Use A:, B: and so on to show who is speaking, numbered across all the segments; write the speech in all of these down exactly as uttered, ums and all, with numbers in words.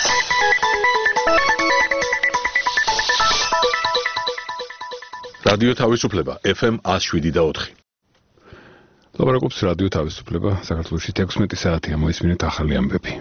A: რადიო თავისუფლება ეფ ემ one oh seven და four.
B: ლაპარაკობს რადიო თავისუფლება საქართველოში თექვსმეტი საათია მოისმინეთ ახალი ამბები.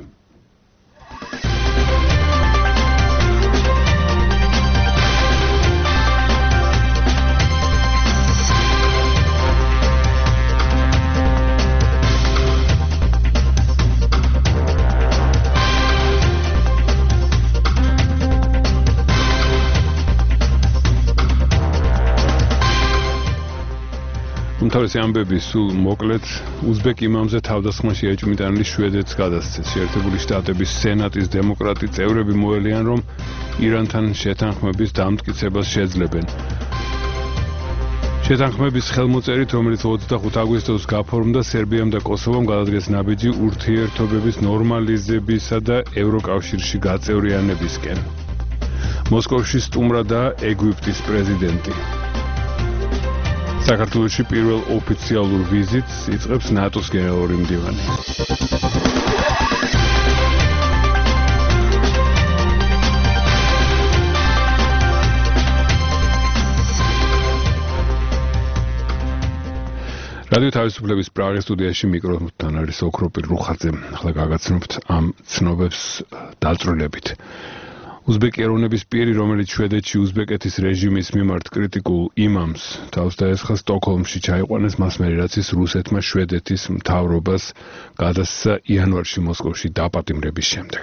B: უმთავრესი ამბები სულ მოკლედ უზბეკ იმამზე თავდასხმაში ეჭვმიტანილი შვედეთს გადასცეს. შეერთებული შტატების სენატის დემოკრატი წევრები მოელიან, რომ ირანთან შეთანხმების დამტკიცებას შეძლებენ. შეთანხმების ხელმოწერით, რომელიც ოცდახუთ აგვისტოს გაფორმდა, სერბიამ და კოსოვომ გადადგეს ნაბიჯი ურთიერთობების ნორმალიზებისა და ევროკავშირში გაწევრიანებისკენ. მოსკოვში სტუმრადაა ეგვიპტის პრეზიდენტი. საქართველოში პირველ ოფიციალურ ვიზიტს იწყებს ნატოს გენერალური მდივანი. რადიო თავისუფლების პრაღის სტუდიაში მიკროფონთან არის ოქროპირ რუხაძე. ახლა გაგაცნობთ ამ ცნობებს დაწვრილებით. უზბეკი ეროვნების პირი, რომელიც შვედეთში უზბეკეთის რეჟიმის მიმართ კრიტიკულ იმამს თავს დაესხა, სტოკჰოლმში ჩაიყვანეს მას მერე, რაც ის რუსეთმა შვედეთის მთავრობას გადასცა იანვარში მოსკოვში დაპატიმრების შემდეგ.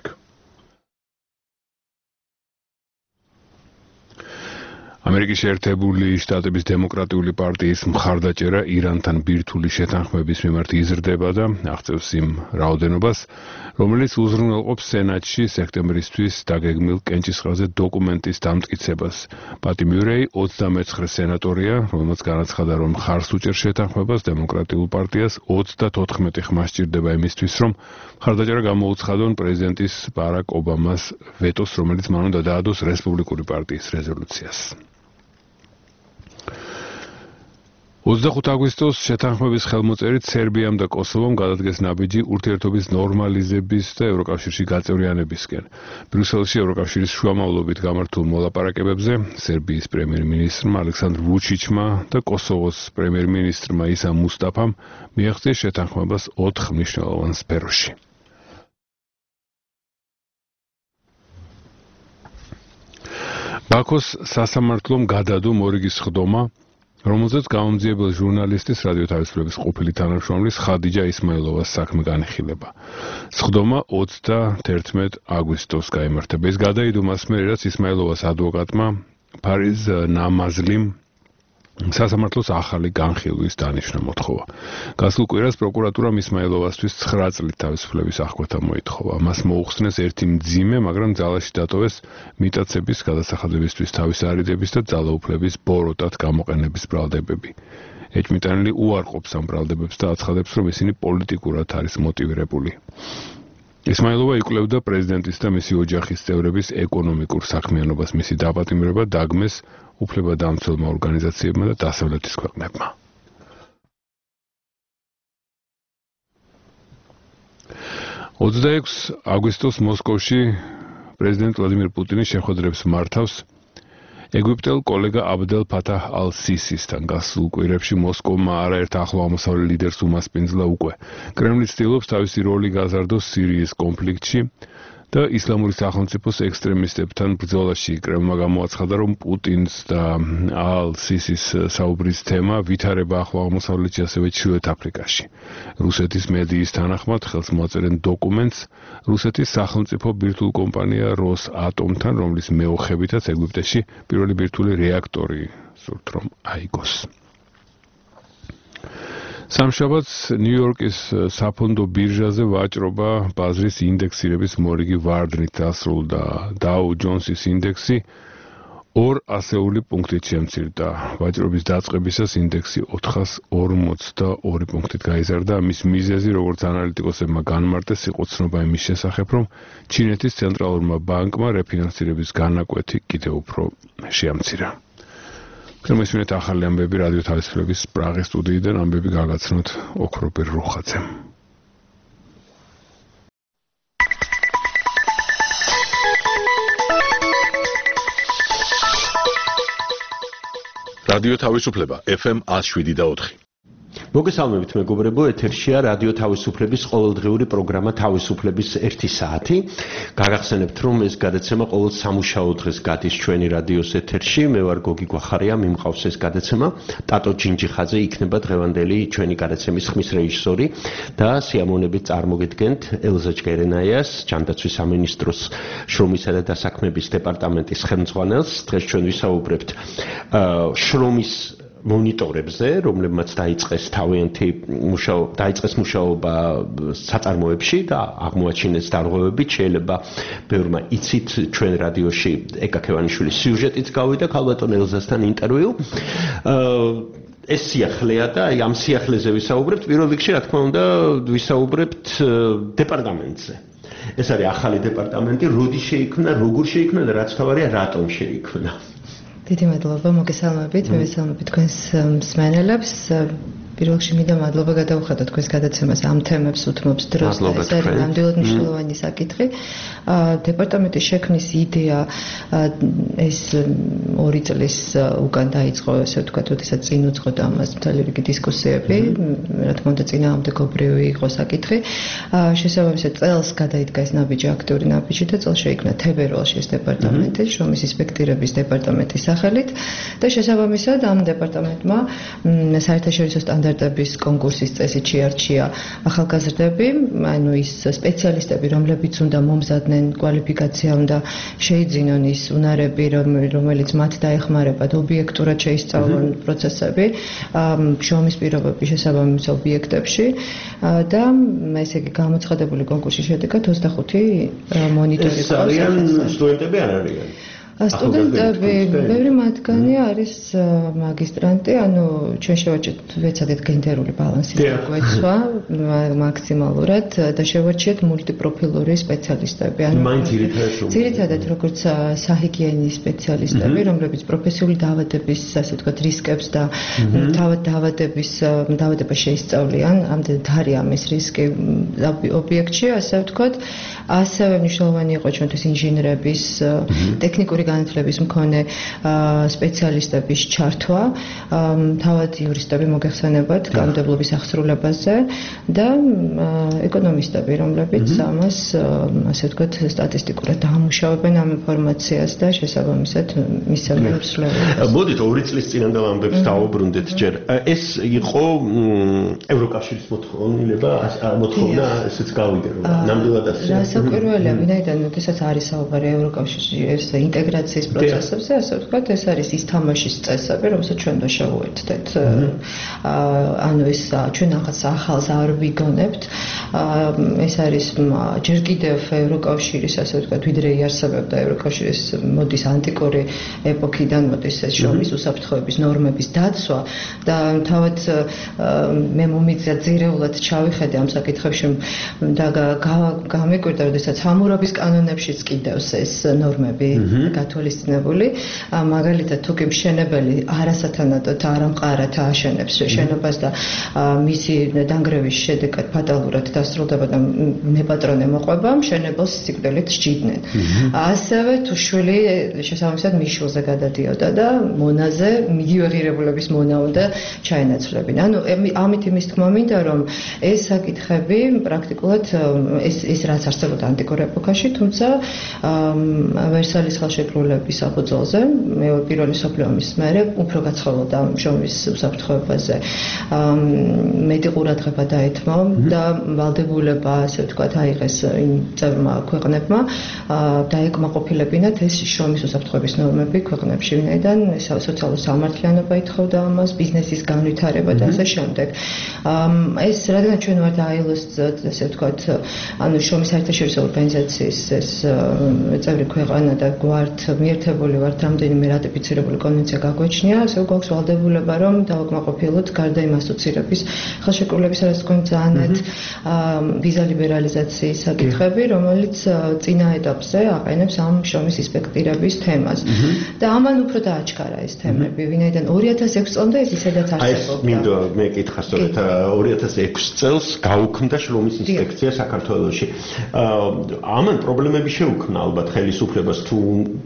B: ამერიკის შეერთებული შტატების დემოკრატიული პარტიის მხარდაჭერა ირანთან ბირთვული შეთანხმების მიმართ იზრდება და აღწევს იმ რაოდენობას, რომელიც უზრუნველყოფს სენატში სექტემბრისთვის დაგეგმილ კენჭისყრაზე დოკუმენტის დამტკიცებას. პატი მიურეი ოცდამეცხრე სენატორია, რომელმაც განაცხადა, რომ მხარს უჭერს შეთანხმებას, დემოკრატიულ პარტიას ოცდათოთხმეტი ხმა სჭირდება იმისთვის, რომ მხარდაჭერა გამოუცხადონ პრეზიდენტის ბარაკ ობამას ვეტოს, რომელიც მან უნდა დაადოს რესპუბლიკური პარტიის რეზოლუციას. ოცდახუთ აგვისტოს შეთანხმების ხელმოწერით სერბიამ და კოსოვომ გადადგეს ნაბიჯი ურთიერთობის ნორმალიზების და ევროკავშირში გაწევრიანებისკენ. ბრიუსელში ევროკავშირის შუამავლობით გამართულ მოლაპარაკებებზე სერბიის პრემიერ-მინისტრმა ალექსანდრ ვუჩიჩმა და კოსოვოს პრემიერ-მინისტრმა ისა მუსტაფამ მიაღწიეს შეთანხმებას ოთხ მნიშვნელოვან სფეროში. ბაქოს სასამართლომ გადადო მორიგის სხდომა, რომელზეც გამომძიებელ ჟურნალისტის რადიო თავისუფლების ყოფილი თანამშრომლის ხადიჯა ისმაილოვას საქმე განიხილება. სხდომა ოცდაერთმეტ აგვისტოს გაიმართა. ეს გადაიდო მას მერე, რაც ისმაილოვას ადვოკატმა ფარიზ ნამაზლიმ სასამართლოს ახალი განხილვის დანიშნა მოთხოვა. გასულ კვირას პროკურატურამ ისმაილოვასთვის ცხრა წლით თავისუფლების აღკვეთა მოითხოვა. მას მოუხსნეს ერთი მძიმე, მაგრამ ძალაში დატოვეს მიტაცების გადასახადებისთვის თავის არიდების და ძალაუფლების ბოროტად გამოყენების ბრალდებები. ეჭვმიტანილი უარყოფს ამ ბრალდებებს და აცხადებს, რომ ისინი პოლიტიკურად არის მოტივირებული. ისმაილოვა იკვლევდა პრეზიდენტის და მისი ოჯახის წევრების ეკონომიკურ საქმიანობას. მისი დაპატიმრება დაგმეს უფლებადამცველმა ორგანიზაციებმა და დასავლეთის ქვეყნებმა. ოცდაექვსი აგვისტოს მოსკოვში პრეზიდენტ ვლადიმირ პუტინი შეხვედრებს მართავს ეგვიპტელ კოლეგა აბდელ ფათაჰ ალ-სისისთან. გასულ კვირებში მოსკოვმა არაერთ ახლო აღმოსავლელ ლიდერს უმასპინძლა უკვე. კრემლი ცდილობს თავისი როლი გაზარდოს სირიის კონფლიქტში და ისლამური სახელმწიფოს ექსტრემისტებთან ბრძოლაში. კრემლმა გამოაცხადა, რომ პუტინს და ალ-სისის საუბრის თემა ვითარება ახლო აღმოსავლეთში, ასევე ჩრდილოეთ აფრიკაში. რუსეთის მედიის თანახმად ხელს მოაწერენ დოკუმენტს რუსეთის სახელმწიფო ბირთვულ კომპანია როსატომთან, რომლის მეოხებითაც ეგვიპტეში პირველი ბირთვული რეაქტორი სურთ რომ აიგოს. სამშაბათს ნიუ-იორკის საფონდო ბირჟაზე ვაჭრობა ბაზრის ინდექსირების მორიგი ვარდნით დასრულდა. დაუ ჯონსის ინდექსი ორ ასეული პუნქტით შემცირდა. ვაჭრობის დაწყებისას ინდექსი ოთხას ორმოცდაორი პუნქტით გაიზარდა. ამის მიზეზი, როგორც ანალიტიკოსებმა განმარტეს, იყო ცნობა იმის შესახებ, რომ ჩინეთის ცენტრალურმა ბანკმა რეფინანსირების განაკვეთი კიდევ უფრო შეამცირა. Cremesmine ახალი ამბები რადიო თავისუფლების პრაღის სტუდიიდან ამბები გაგაცნოთ ოქროპირ რუხაძემ.
A: რადიო თავისუფლება ეფ ემ one oh seven point four.
C: მოგესალმებით მეგობრებო, ეთერშია რადიო თავისუფლების ყოველდღიური პროგრამა თავისუფლების ერთი საათი. გაგახსენებთ, რომ ეს გადაცემა ყოველ სამუშაო დღეს გადის ჩვენი რადიოს ეთერში. მე ვარ გოგი გვახარია, მიმყავს ეს გადაცემა. ტატო ჯინჯიხაძე იქნება დღევანდელი ჩვენი გადაცემის ხმის რეჟისორი და სიამოვნებით წარმოგიდგენთ ელზა ჭერენაიას, ჯანდაცვის სამინისტროს შრომისა და დასაქმების დეპარტამენტის ხელმძღვანელს. დღეს ჩვენ ვისაუბრებთ შრომის მონიტორებზე, რომლებმაც დაიწყეს თავიანთი მუშაობა, დაიწყეს მუშაობა საწარმოებში და აღმოაჩინეს დარღვევებით. შეიძლება ბევრმა იცით ჩვენ რადიოში ეკა ქევანიშვილის სიუჟეტიც გავიდა ქალბატონ ელზასთან ინტერვიუ. ეს სიახლეა და აი ამ სიახლეზე ვისაუბრებთ. პირველ რიგში, რა თქმა უნდა, ვისაუბრებთ დეპარტამენტზე. ეს არის ახალი დეპარტამენტი, როდის შეიქმნა, როგორ შეიქმნა და რაც თავარია, რატომ შეიქმნა.
D: დიდი მადლობა, მოგესალმებით, მივესალმებით თქვენს მსმენელებს. პირველ რიგში მინდა მადლობა გადავუხადოთ თქვენს გადაცემას ამ თემებს უთმობს დროს. ეს არის ნამდვილად მნიშვნელოვანი საკითხი. დეპარტამენტის შექმნის იდეა ეს ორი წლის უკან დაიწყო, ესე ვთქვათ, როდესაც წინ უძღოდა ამას მთელი რიგი დისკუსიები, რა თქმა უნდა წინააღმდეგობრივი იყო საკითხი. შესაბამისად წელს გადაიდგა ეს ნაბიჯი, აქტიური ნაბიჯი და წელს შეიქმნა თებერვალში ეს დეპარტამენტი, შრომის ინსპექტირების დეპარტამენტის სახელით და შესაბამისად ამ დეპარტამენტმა საერთაშორისო სტანდარტების კონკურსის წესით შეარჩია ახალგაზრდები, ანუ ის სპეციალისტები, რომლებიც უნდა მომზადდნენ კვალიფიკაცია უნდა შეიძინონ ის უნარები, რომელიც მათ დაეხმარებათ ობიექტურად შეისწავლონ პროცესები, შრომის პირობები შესაბამის ობიექტებში და ესე იგი გამოცხადებული კონკურსის შედეგად ოცდახუთი მონიტორი
C: ეს არიან სტუდენტები არ არიან?
D: სტუდენტები, ბევრი მათგანი არის მაგისტრანტი, ანუ ჩვენ შევაჩერეთ ვეცადეთ გენდერული ბალანსის გაგვეცვა მაქსიმალურად და შევაჩერეთ მულტიპროფილური სპეციალისტები. ანუ ძირითადად როგორც საჰიგიენის სპეციალისტები, რომლებიც პროფესიული დაავადების, ასე ვთქვათ, რისკებს და თავად დაავადების დაავადებას შეისწავლიან, ამდენად არის ამ ეს რისკი ობიექტში, ასე ვთქვათ. ასევე მნიშვნელოვანი იყო ჩვენთვის ინჟინრების ტექნიკური განათლების მქონე სპეციალისტების ჩართვა, თავად იურისტები მოგეხსენებათ კანონმდებლობის აღსრულებაზე და ეკონომისტები, რომლებიც ამას, ასე ვთქვათ, სტატისტიკურად დაამუშავებენ ამ ინფორმაციას და შესაბამისად მისცემენ ცვლილებას.
C: მოდით ორი წლის წინანდელ ამბებს დავუბრუნდეთ ჯერ. ეს იყო ევროკავშირის მოთხოვნილება, მოთხოვნა ესეც გავიგე, რომ ნამდვილად ასე.
D: საკურველია, ვინაიდან როდესაც არის საუბარი ევროკავშირის ინტეგრაციის პროცესებზე, ასე ვთქვათ, ეს არის ის თამაშის წესები, რომელსაც ჩვენ და შევუერთდეთ. ანუ ეს ჩვენ ახალ ახალს არ ვიგონებთ. ეს არის ჯერ კიდევ ევროკავშირის, ასე ვთქვათ, ვიდრე იარსებებდა ევროკავშირის მოდის ანტიკური ეპოქიდან მოდის ეს შრომის უსაფრთხოების ნორმების დაცვა და თავად მე მომიწია ძირეულად ჩავიხედე ამ საკითხებში და გამეკვირდა როდესაც ჰამურაბის კანონებშიც კიდევს ეს ნორმები გათვალისწინებული, მაგალითად თუ კი მშენებელი არასათანადოდ არამყარად ააშენებს შენობას და მისი დანგრევის შედეგად ფატალურად დასრულდება და მეპატრონე მოყვება, მშენებელს სიკვდილით სჯიდნენ. ასევე თუ შვილი შესაბამისად მიშულზე გადადიოდა და მონაზე მიგივე ღირებულების მონა უნდა ჩაენაცვლებინა. ანუ ამით იმის თქმა მინდა, რომ ეს საკითხები პრაქტიკულად ეს ეს რაც არსებობდა ანტიკურ ეპოქაში, თუმცა ვერსალის ხელშეკრულების საფუძველზე, პირველი მსოფლიო ომის მერე უფრო გაცხელოდა შრომის უსაფრთხოებაზე. მეტი ყურადღება დაეთმო და ვალდებულება, ასე ვთქვათ, აიღეს იმ წევრმა ქვეყნებმა დაეკმაყოფილებინათ ეს შრომის უსაფრთხოების ნორმები ქვეყნებში, ვინაიდან სოციალური სამართლიანობა ითხოვდა ამას, ბიზნესის განვითარება და ასე შემდეგ. ეს რადგან ჩვენ ვართ აილოს, ასე ვთქვათ, ანუ შრომის საერთაშორისო ორგანიზაციის ეს წევრი ქვეყანა და გვართ მიერთებული ვართ რამდენიმე რატიფიცირებული კონვენცია გაგვეჩნია, ასე გვაქვს ვალდებულება, რომ დავაკმაყოფილოთ გარდა იმ ასოცირების ხელშეკრულების, რაც თქვენ ძანეთ, ვიზა ლიბერალიზაციის საკითხები, რომელიც წინა ეტაპზე აყენებს ამ შრომის ინსპექტირების თემას. და ამან უფრო დააჩქარა ეს თემები, ვინაიდან ორი ათას ექვსი წლამდე ეს ისედაც არსებობდა.
C: აი, მინდა მე კითხა სწორედ ორი ათას ექვსი წელს გაუქმდა შრომის ინსპექცია საქართველოში. ამან პრობლემები შეუქმნა ალბათ ხელისუფლებას თუ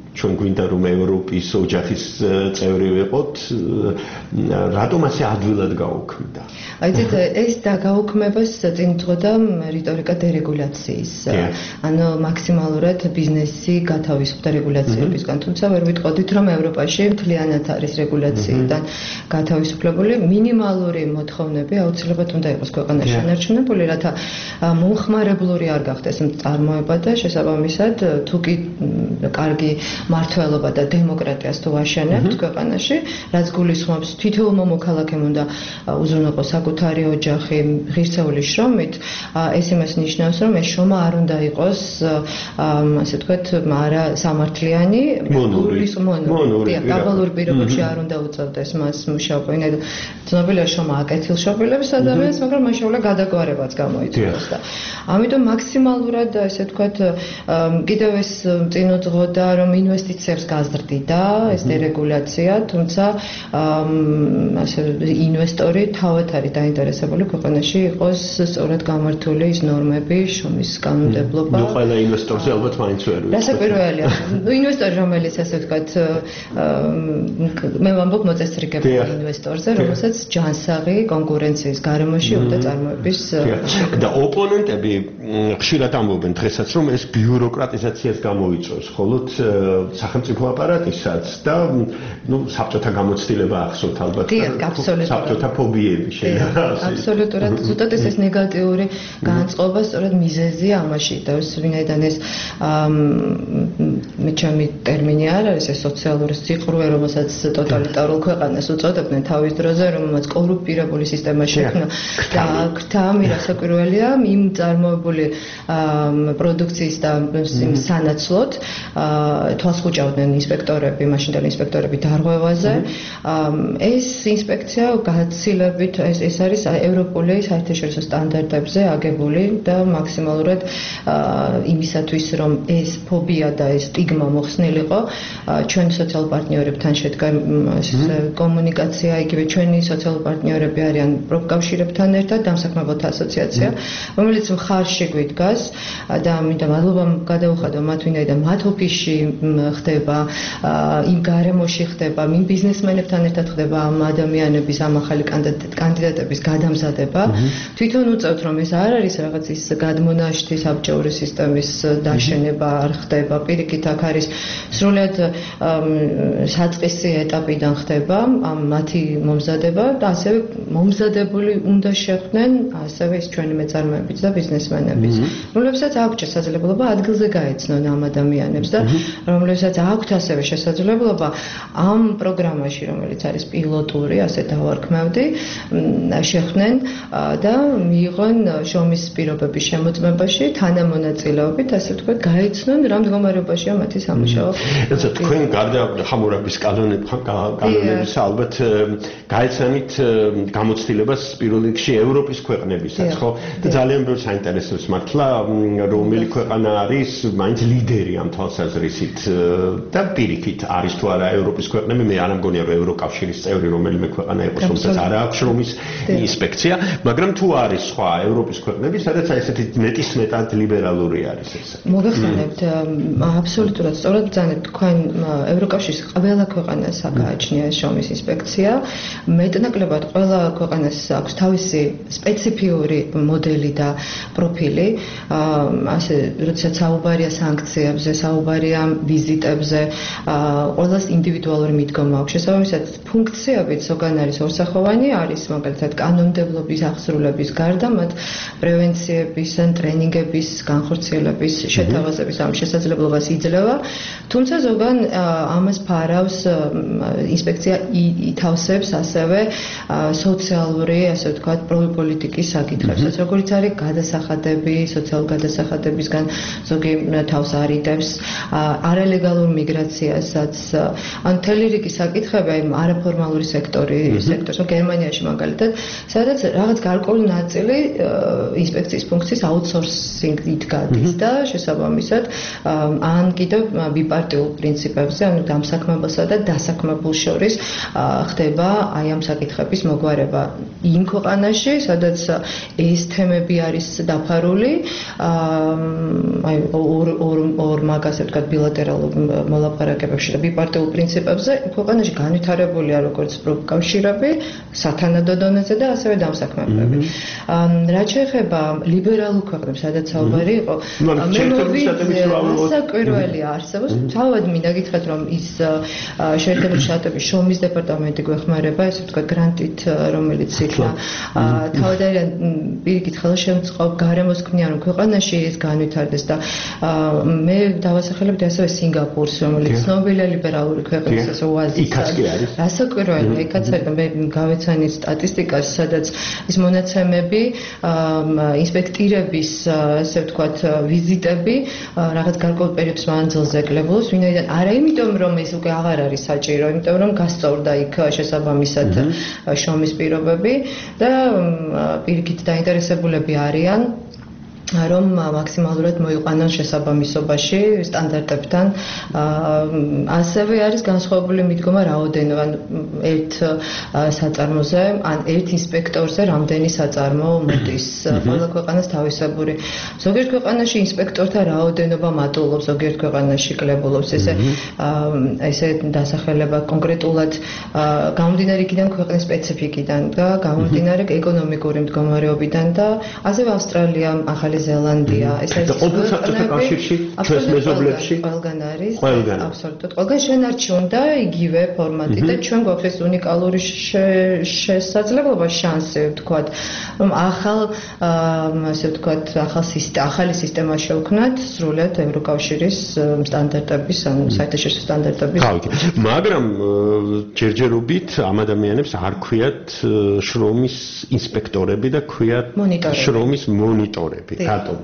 C: ჩვენ გვინდა რომ ევროპის ოჯახის წევრი ვიყოთ, რატომ ასე ადვილად გაუქმდა?
D: აიცით, ეს დაგაუქმებას წინ უძღოდა რიტორიკა დერეგულაციის. ანუ მაქსიმალურად ბიზნესი გათავისუფლდა რეგულაციებისგან, თუმცა ვერ ვიტყოდით რომ ევროპაში მთლიანად არის რეგულაციიდან გათავისუფლებული, მინიმალური მოთხოვნები აუცილებლად უნდა იყოს ქვეყანაში შენარჩუნებული, რათა მომხმარებლური არ გახდეს წარმოება და შესაბამისად თუ კი კარგი მართლობა და დემოკრატიას თუ აშენებთ ქვეყანაში, რაც გულისხმობს თითოეულ მოქალაქემ უნდა უზრუნველყოს საკუთარი ოჯახი ღირსეული შრომით, ეს იმას ნიშნავს, რომ ეს შრომა არ უნდა იყოს, ასე ვთქვათ, არა სამართლიანი, მონური, დაბალურ პირობებში არ უნდა უწევდეს მას მუშაობა. ცნობილია შრომა აკეთილშობილებს ადამიანს, მაგრამ მას შეუძლია გადაგვარებაც გამოიწვიოს და ამიტომ მაქსიმალურად, ასე ვთქვათ, კიდევ ეს წინ უძღოდა, რომ ინვესტიციებს გაზრდიდა ეს დერეგულაცია, თუმცა ასე ინვესტორი თავად არის დაინტერესებული ქვეყანაში იყოს სწორად გამართული ის ნორმები, შრომის კანონმდებლობა.
C: ნუ ყველა ინვესტორზე ალბათ მაინც ვერ ვიცი.
D: რასაკვირველია. ნუ ინვესტორი რომელიც ასე ვთქვათ, მე ვამბობ მოწესრიგებულ ინვესტორზე, რომელსაც ჯანსაღი კონკურენციის გარემოში უნდა წარმოების
C: და ოპონენტები ხშირად ამბობენ დღესაც, რომ ეს ბიუროკრატიზაციას გამოიწვევს, ხოლო სახელმწიფო აპარატისაც და ნუ საბჭოთა გამოცდილება ახსოვთ ალბათ. საბჭოთა ფობიები შეიძლება.
D: აბსოლუტურად. ზუსტად ეს ნეგატიური განწყობა სწორედ მიზეზი ამაში და ვინაიდან ეს მე ჩემი ტერმინი არ არის ეს სოციალური სიყვარული, რომელსაც ტოტალიტარულ ქვეყანას უწოდებდნენ თავის დროზე, რომელმაც კორუმპირებული სისტემა შექმნა და ქრთა მირასაკვირველია იმ წარმოებული პროდუქციის და იმ სანაცვლოდ თვალს ხუჭავდნენ ინსპექტორები, მაშინდელი ინსპექტორები დარღვევაზე. ეს ინსპექცია გაცილებით ეს ეს არის ევროპული საერთაშორისო სტანდარტებზე აგებული და მაქსიმალურად იმისათვის რომ ეს ფობია და ეს სტიგმა მოხსნილიყო, ჩვენ სოციალურ პარტნიორებთან შედგა კომუნიკაცია, იგივე ჩვენი სოციალურ პარტნიორები არიან პროფკავშირებთან ერთად დამსაქმებელთა ასოციაცია, რომელიც მხარში გვიდგას და მინდა მადლობა გადავუხადო მათ, ვინაიდან მათ ოფისში ხდება, იმ გარემოში ხდება, იმ ბიზნესმენებთან ერთად ხდება ამ ადამიანების, ამ ახალი კანდიდატების გადამზადება. თვითონ უწევთ რომ ეს არ არის რაღაც ის გადმონაშთი საბჭოური სისტემის დაშენება არ ხდება, პირიქით აქ არის სრულად საწყისი ეტაპიდან ხდება ამ მათი მომზადება და ასევე მომზადებული უნდა შეხვდნენ ასევე ის ჩვენი მეწარმეებიც და ბიზნესმენებიც, რომლებსაც აქვთ შესაძლებლობა ადგილზე გაეცნონ ამ ადამიანებს და რომლებსაც აქვთ ასევე შესაძლებლობა ამ პროგრამაში, რომელიც არის პილოტური, ასე დავარქმევდი, შეხვდნენ და მიიღონ შრომის პირობების შემოწმებაში თანამონაწილეობით, ასე ვთქვათ, გაეცნონ რა მდგომარეობაშია მათი სამუშაო.
C: როცა თქვენ გარდა ხამურაბის კანონების ალბათ გაეცანით გამოცდილებას პირველ რიგში ევროპის ქვეყნებისაც, ხო? და ძალიან ბევრ საინტერესოს მართლა რომელი ქვეყანა არის მაინც ლიდერი ამ თვალსაზრისით და პირიქით არის თუ არა ევროპის ქვეყნები, მე არ ამგონია რომ ევროკავშირის წევრი რომელიმე ქვეყანა იყოს, რომელსაც არ აქვს შრომის ინსპექცია, მაგრამ თუ არის სხვა ევროპის ქვეყნები, სადაც ესეთი მეტისმეტად ლიბერალური არის ეს.
D: მოგეხსენებთ, აბსოლუტურად სწორად ბრძანეთ, თქვენ ევროკავშირის ყველა ქვეყანას გააჩნია შრომის ინსპექცია, მეტნაკლებად ყველა ქვეყანას აქვს თავისი სპეციფიური მოდელი და პროფილი, ასე როდესაც საუბარია სანქციებზე, საუბარია ვიზიტებზე, ყველას ინდივიდუალური მიდგომა აქვს. შესაბამისად, ფუნქციებით ზოგან არის ორსახოვანი, არის მაგალითად კანონმდებლობის აღსრულების გარდა, მათ პრევენციების, ტრენინგების, განხორციელების, შეთავაზების ამ შესაძლებლობას იძლევა, თუმცა ზოგან ამას ფარავს ინსპექცია ითავსებს ასევე სოციალური, ასე ვთქვათ, პოლიტიკის საკითხებსაც, როგორც არის გადასახადები, სოციალურ გადასახადებისგან ზოგი თავს არიდებს, არალეგალურ მიგრაციასაც, ან მთელი რიგი საკითხები, იმ არაფორმალური სექტორი, სექტორს, გერმანიაში მაგალითად, სადაც რაღაც გარკვეული ნაწილი ინსპექციის ფუნქციის აუთსორსინგით გადის და შესაბამისად ან კიდევ ბიპარტიულ პრინციპებზე, ანუ დამსაქმებელსა და დასაქმებულ შორის ხდება აი ამ საკითხების მოგვარება იმ ქვეყანაში, სადაც ეს თემები არის დაფარული, აი ორ ორ ორ მაგას ვთქვათ ბილატერალურ მოლაპარაკებებში და ბიპარტიულ პრინციპებზე ქვეყანაში განვითარებულია როგორც პროფკავშირები, სათანადო დონეზე და ასევე დამსაქმებლები. რაც შეეხება ლიბერალურ ქვეყნებს, სადაც საუბარი იყო, მე მოვიდე საკურველია არსებობს. თავად მინდა გითხრათ, რომ ის შეერთებული შტატების შრომის დეპარტამენტი გვეხმარება, ესე ვთქვათ, გრანტით, რომელიც იქნა თავად არიან პირიქით ხელშემწყობ გარემოს ქმნიან, რომ ქვეყანაში ეს განვითარდეს და მე დავასახელებდი ასევე სინგაპურს, რომელიც ცნობილია ლიბერალური ქვეყნის ეს ოაზისი.
C: იქაც კი არის.
D: რასაკვირველია, იქაც არის და მე გავეცანით სტატისტიკას, სადაც ის მონაცემები, ინსპექტირების, ასე ვთქვათ, ვიზიტები რაღაც გარკვეულ პერიოდს მანძილზე ეკლებულობს, ვინაიდან არა იმიტომ, რომ ეს უკვე აღარ არის საჭირო, იმიტომ რომ გასწორდა იქ შესაბამისად შრომის პირობები და პირიქით დაინტერესებულები არიან რომ მაქსიმალურად მოიყვანონ შესაბამისობაში სტანდარტებთან. ასევე არის განსხვავებული მიდგომა რაოდენობა, ან ერთ საწარმოზე, ან ერთ ინსპექტორზე რამდენი საწარმო მოდის. ყველა ქვეყანას თავისებური. ზოგიერთ ქვეყანაში ინსპექტორთა რაოდენობა მატულობს, ზოგიერთ ქვეყანაში კლებულობს. ესე ესე დასახელება კონკრეტულად გამომდინარე იქიდან ქვეყნის სპეციფიკიდან და გამომდინარე ეკონომიკური მდგომარეობიდან და ასევე ავსტრალია, ახალი ზელანდია, ეს არის
C: ყოველ საბჭოთა კავშირში, ჩვენს მეზობლებში
D: ყველგან არის, აბსოლუტურად. ყველგან შენარჩი უნდა იგივე ფორმატი და ჩვენ გვაქვს ეს უნიკალური შესაძლებლობა, შანსი, ვთქვათ, რომ ახალ, ასე ვთქვათ, ახალ სისტემა, ახალი სისტემა შევქმნათ სრულად ევროკავშირის სტანდარტების, ან საერთაშორისო სტანდარტების.
C: მაგრამ ჯერჯერობით ამ ადამიანებს არ ქვიათ შრომის ინსპექტორები და ქვიათ შრომის მონიტორები. რატომ?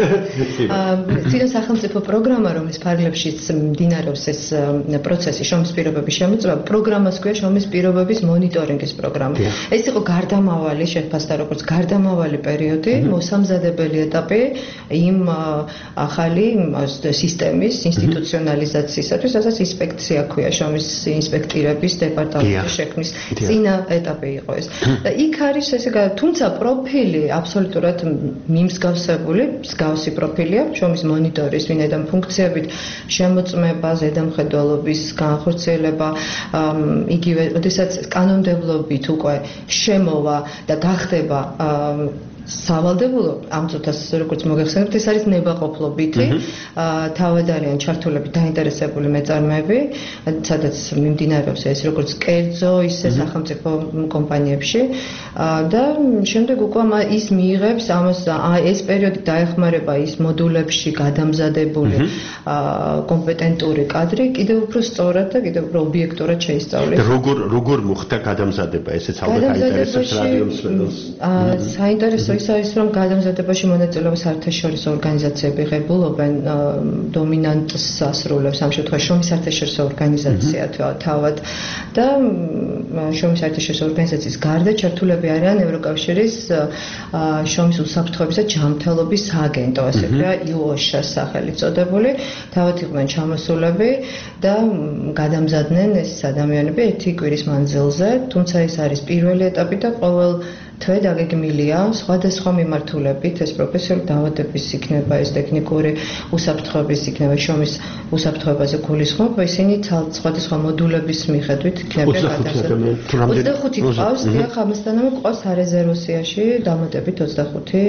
D: ცირა სახელმწიფო პროგრამა, რომლის ფარგლებშიც მდინარეობს ეს პროცესი, შრომის პირობების შემოწმება, პროგრამას ქვია შრომის პირობების მონიტორინგის პროგრამა. ეს იყო გარდამავალი, შეფასდა როგორც გარდამავალი პერიოდი, მოსამზადებელი ეტაპი იმ ახალი სისტემის ინსტიტუციონალიზაციისათვის, რასაც ინსპექცია ქვია, შრომის ინსპექტირების დეპარტამენტის შექმნის წინა ეტაპი იყო ეს. და იქ არის ესე თუმცა პროფილი აბსოლუტურად მიმსგავსებული, მსგავსი პროფილია, შრომის მონიტორის, ვინაიდან ფუნქციებით შემოწმება, ზედამხედველობის განხორციელება, იგივე, როდესაც კანონმდებლობით უკვე შემოვა და გახდება სავალდებულო ამ წუთას როგორც მოგეხსენებთ, ეს არის ნებაყოფლობითი, თავად არიან ჩართულები დაინტერესებული მეწარმეები, სადაც მიმდინარეობს ეს როგორც კერძო, ისე სახელმწიფო კომპანიებში და შემდეგ უკვე ის მიიღებს ამას ეს პერიოდი დაეხმარება ის მოდულებში გადამზადებული კომპეტენტური კადრი კიდევ უფრო სწორად და კიდევ უფრო ობიექტურად შეისწავლოს.
C: როგორ როგორ მოხდა გადამზადება, ესეც ალბათ აინტერესებს რადიო მსმენელს.
D: საინტერესო ის არის, რომ გადამზადებაში მონაწილეობას საერთაშორისო ორგანიზაციები ღებულობენ, დომინანტს ასრულებს ამ შემთხვევაში შრომის საერთაშორისო ორგანიზაცია თავად და შრომის საერთაშორისო ორგანიზაციის გარდა ჩართულები არიან ევროკავშირის შრომის უსაფრთხოების და ჯანმრთელობის სააგენტო, ასე ვთქვათ, ი ო შ-ს სახელი წოდებული, თავად იყვნენ ჩამოსულები და გადამზადდნენ ეს ადამიანები ერთი კვირის მანძილზე, თუმცა ეს არის პირველი ეტაპი და ყოველ თვე დაგეგმილია სხვადასხვა მიმართულებით ეს პროფესიული დაავადების იქნება, ეს ტექნიკური უსაფრთხოების იქნება, შრომის უსაფრთხოებაზე გულისხმობა, ისინი სხვადასხვა მოდულების მიხედვით იქნება გადასაწყვეტი. ოცდახუთი ყავს, დიახ, ამასთანავე ყავს სარეზერვო სიაში დამატებით ოცდახუთი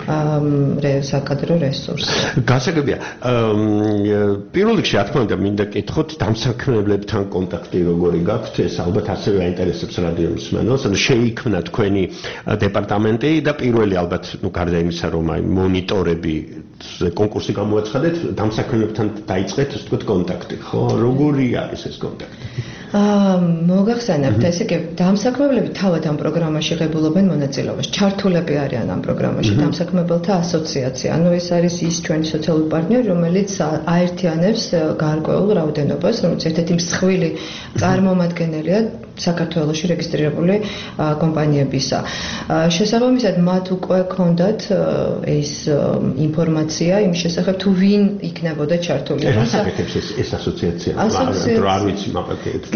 D: საკადრო რესურსი.
C: გასაგებია, პირველ რიგში რა თქმა უნდა მინდა კითხოთ დამსაქმებლებთან კონტაქტი როგორი გაქვთ, ეს ალბათ ასევე აინტერესებს რადიო მსმენელს, ანუ შეიქმნა თქვენი დეპარტამენტი და პირველი ალბათ, ну, გარდა იმისა, რომ აი მონიტორები კონკურსი გამოაცხადეთ, დამსაქმებლებთან დაიწყეთ, ასე ვთქვათ, კონტაქტი, ხო? როგორი არის ეს კონტაქტი?
D: აა მოგახსენებთ, ესე იგი, დამსაქმებლები თავად ამ პროგრამაში ღებულობენ მონაწილეობას. ჩართულები არიან ამ პროგრამაში დამსაქმებელთა ასოციაცია. ანუ ეს არის ის ჩვენი სოციალური პარტნიორი, რომელიც აერთიანებს გარკვეულ რაოდენობას, რომელიც ერთ-ერთი მსხვილი წარმომადგენელია საქართველოში რეგისტრირებული კომპანიებისა. შესაბამისად მათ უკვე ჰქონდათ ეს ინფორმაცია იმ შესახებ თუ ვინ იქნებოდა ჩართული.
C: რასაკეთებს ეს ეს ასოციაცია? რა არ ვიცი მაგათი.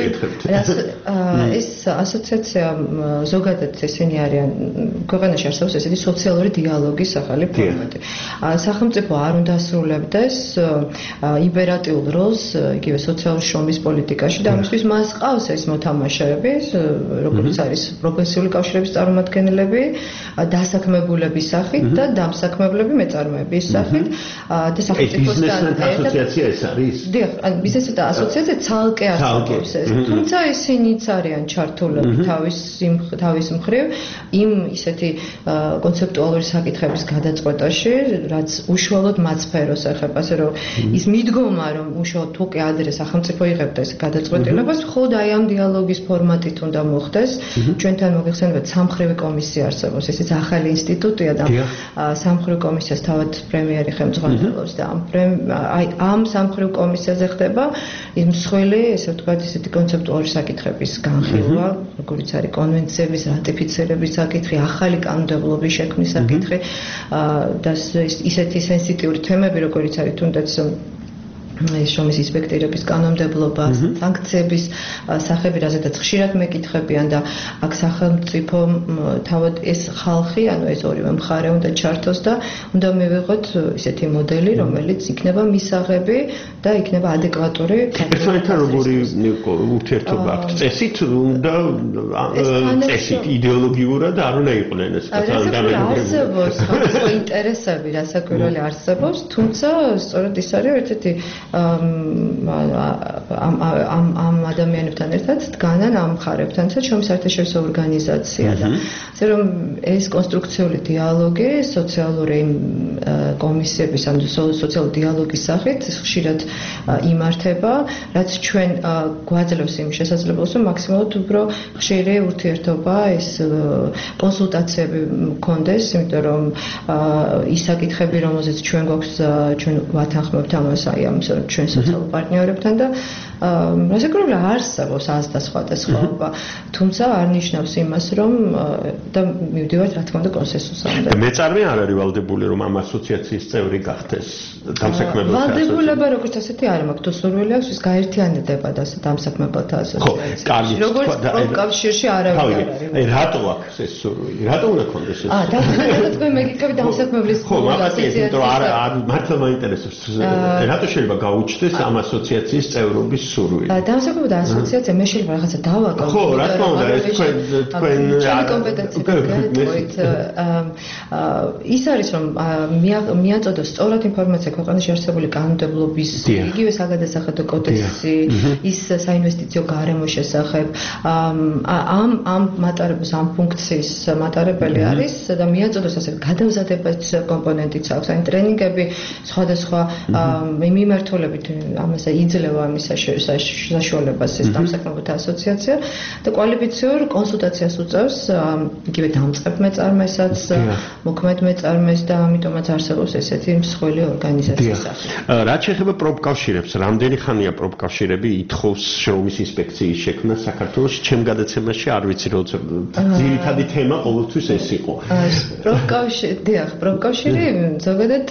D: ეს ასოციაცია ზოგადად ესენი არიან ქვეყანაში არსებობს ესეთი სოციალური დიალოგის ახალი ფორმატი. სახელმწიფო არ უნდა ასრულებდეს იმპერატიულ როლს იგივე სოციალური შრომის პოლიტიკაში და ამისთვის მას ყავს ეს მოთამაშეები, როგორც არის პროფესიული კავშირების წარმომადგენლები, დასაქმებულების სახით და დამსაქმებლები მეწარმეების სახით და სახელმწიფოსთან
C: ასოციაცია ეს არის?
D: დიახ, ბიზნესის და ასოციაცია ცალკე არსებობს ეს. თუმცა ისინიც არიან ჩართულები თავის თავის მხრივ იმ ისეთი კონცეპტუალური საკითხების გადაწყვეტაში, რაც უშუალოდ მათ სფეროს ეხება, ასე რომ ის მიდგომა, რომ უშუალოდ თუ კი ადრე სახელმწიფო იღებდა ეს გადაწყვეტილებას, მხოლოდ აი ამ დიალოგის ფორმატით უნდა მოხდეს. ჩვენთან მოგეხსენებათ სამმხრივი komisija არსებობს, ესეც ახალი ინსტიტუტია და სამმხრივ კომისიას თავად პრემიერი ხელმძღვანელობს და აი ამ სამმხრივ კომისიაზე ხდება ის მსხვილი, ესე ვთქვათ, ისეთი კონცეპტუალური საკითხების განხილვა, როგორიც არის კონვენციების რატიფიცირების საკითხი, ახალი კანონმდებლობის შექმნის საკითხი და ისეთი სენსიტიური თემები, როგორიც არის თუნდაც შრომის ინსპექტორების კანონმდებლობა, სანქციების სახები, რაზედაც ხშირად მეკითხებიან და აქ სახელმწიფო თავად ეს ხალხი, ანუ ეს ორივე მხარე უნდა ჩართოს და უნდა მივიღოთ ისეთი მოდელი, რომელიც იქნება მისაღები და იქნება ადეკვატური.
C: ერთმანეთთან როგორი ურთიერთობა აქვს? წესით უნდა წესით იდეოლოგიურად არ უნდა იყვნენ ეს
D: კანონმდებლობა. არსებობს სხვადასხვა ინტერესები, რასაკვირველი არსებობს, თუმცა სწორედ ის არის ერთ-ერთი ამ ამ ამ ადამიანებთან ერთად დგანან ამ მხარებთანაც ჩემი საერთაშორისო ორგანიზაცია და ასე რომ ეს კონსტრუქციული დიალოგი სოციალური კომისიების ან სოციალური დიალოგის სახით ხშირად იმართება, რაც ჩვენ გვაძლევს იმ შესაძლებლობას, რომ მაქსიმალურად უფრო ხშირი ურთიერთობა ეს კონსულტაციები მქონდეს, იმიტომ რომ ის საკითხები, რომელზეც ჩვენ გვაქვს ჩვენ ვათანხმებთ ამას აი ამ ჩვენ სოციალურ პარტნიორებთან და რასაკვირველია არსებობს ას და სხვადასხვაობა, თუმცა არ ნიშნავს იმას, რომ და მივდივართ რა თქმა უნდა კონსენსუსამდე.
C: მეწარმე არ არის ვალდებული, რომ ამ ასოციაციის წევრი გახდეს დამსაქმებელთა ასოციაცია.
D: ვალდებულება როგორც ასეთი არ მაქვს, თუ სურვილი აქვს, ის გაერთიანდება და დამსაქმებელთა ასოციაციაში. როგორც პროფკავშირში არავინ არ არის.
C: აი რატო აქვს ეს სურვილი? რატო უნდა კონდეს ეს?
D: აა, და თქვენ მეგიქები დამსაქმებლის
C: ასოციაციაში. ხო, არ არ მართლა მაინტერესებს. რატო შეიძლება გაუჩნდეს ამ ასოციაციის წევრობის სურვილი?
D: დამსაქმებელთა ასოციაცია მე შეიძლება რაღაცა დავაკავო.
C: ხო, რა თქმა უნდა, ეს თქვენ თქვენ
D: კომპეტენციით ის არის რომ მიაწოდოს სწორად ინფორმაცია ქვეყანაში არსებული კანონმდებლობის იგივე საგადასახადო კოდექსი, ის საინვესტიციო გარემოს შესახებ ამ ამ მატარებლის ამ ფუნქციის მატარებელი არის და მიაწოდოს ასე გადამზადების კომპონენტიც აქვს, აი ტრენინგები სხვადასხვა მიმართულებით ამაზე იძლევა ამის საშუალებას ეს დამსაქმებელთა ასოციაცია და კვალიფიციურ კონსულტაციას უწევს იგივე დამწყებ მეწარმესაც, მოქმედ მეწარმეს და ამიტომაც არსებობს ესეთი მსხვილი ორგანიზაცია.
C: რაც შეეხება პროფკავშირებს, რამდენი ხანია პროფკავშირები ითხოვს შრომის ინსპექციის შექმნა საქართველოში? ჩემ გადაცემაში არ ვიცი როცა ძირითადი თემა ყოველთვის ეს იყო.
D: პროფკავშირი, დიახ, პროფკავშირი ზოგადად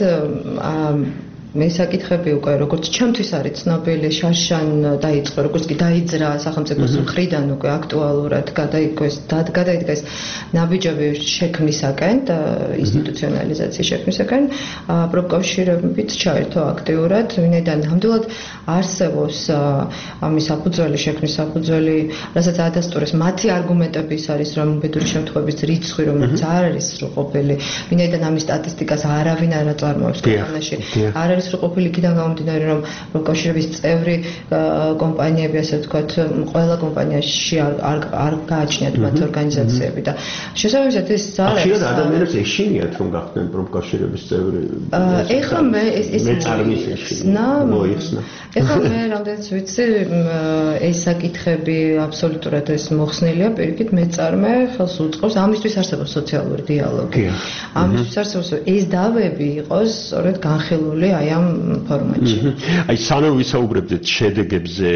D: მე საკითხები უკვე როგორც ჩემთვის არის ცნობილი, შარშან დაიწყო, როგორც კი დაიძრა სახელმწიფოს მხრიდან უკვე აქტუალურად გადაიგვეს გადაიდგა ეს ნაბიჯები შექმნისაკენ და ინსტიტუციონალიზაციის შექმნისაკენ პროფკავშირებით ჩაერთო აქტიურად, ვინაიდან ნამდვილად არსებობს ამის საფუძველი, შექმნის საფუძველი, რასაც ადასტურებს მათი არგუმენტები ის არის, რომ უბედური შემთხვევების რიცხვი, რომელიც არ არის სრულყოფილი, ვინაიდან ამის სტატისტიკას არავინ არ აწარმოებს ქვეყანაში. არ არის სრულყოფილი იქიდან გამომდინარე, რომ პროფკავშირების წევრი კომპანიები, ასე ვთქვათ, ყველა კომპანიაში არ არ გააჩნიათ მათ ორგანიზაციები და შესაბამისად ეს არ არის.
C: ხშირად ადამიანებს ეშინიათ რომ გახდნენ პროფკავშირების წევრი.
D: ეხლა მე ეს ეს
C: მეწარმეა მოიხსნა.
D: ეხლა მე რამდენიც ვიცი, ეს საკითხები აბსოლუტურად ეს მოხსნილია, პირიქით მეწარმე ხელს უწყობს, ამისთვის არსებობს სოციალური დიალოგი. ამისთვის არსებობს ეს დავები იყოს სწორედ განხილული აი ამ ფორმატში.
C: აი სანამ ვისაუბრებდით შედეგებზე,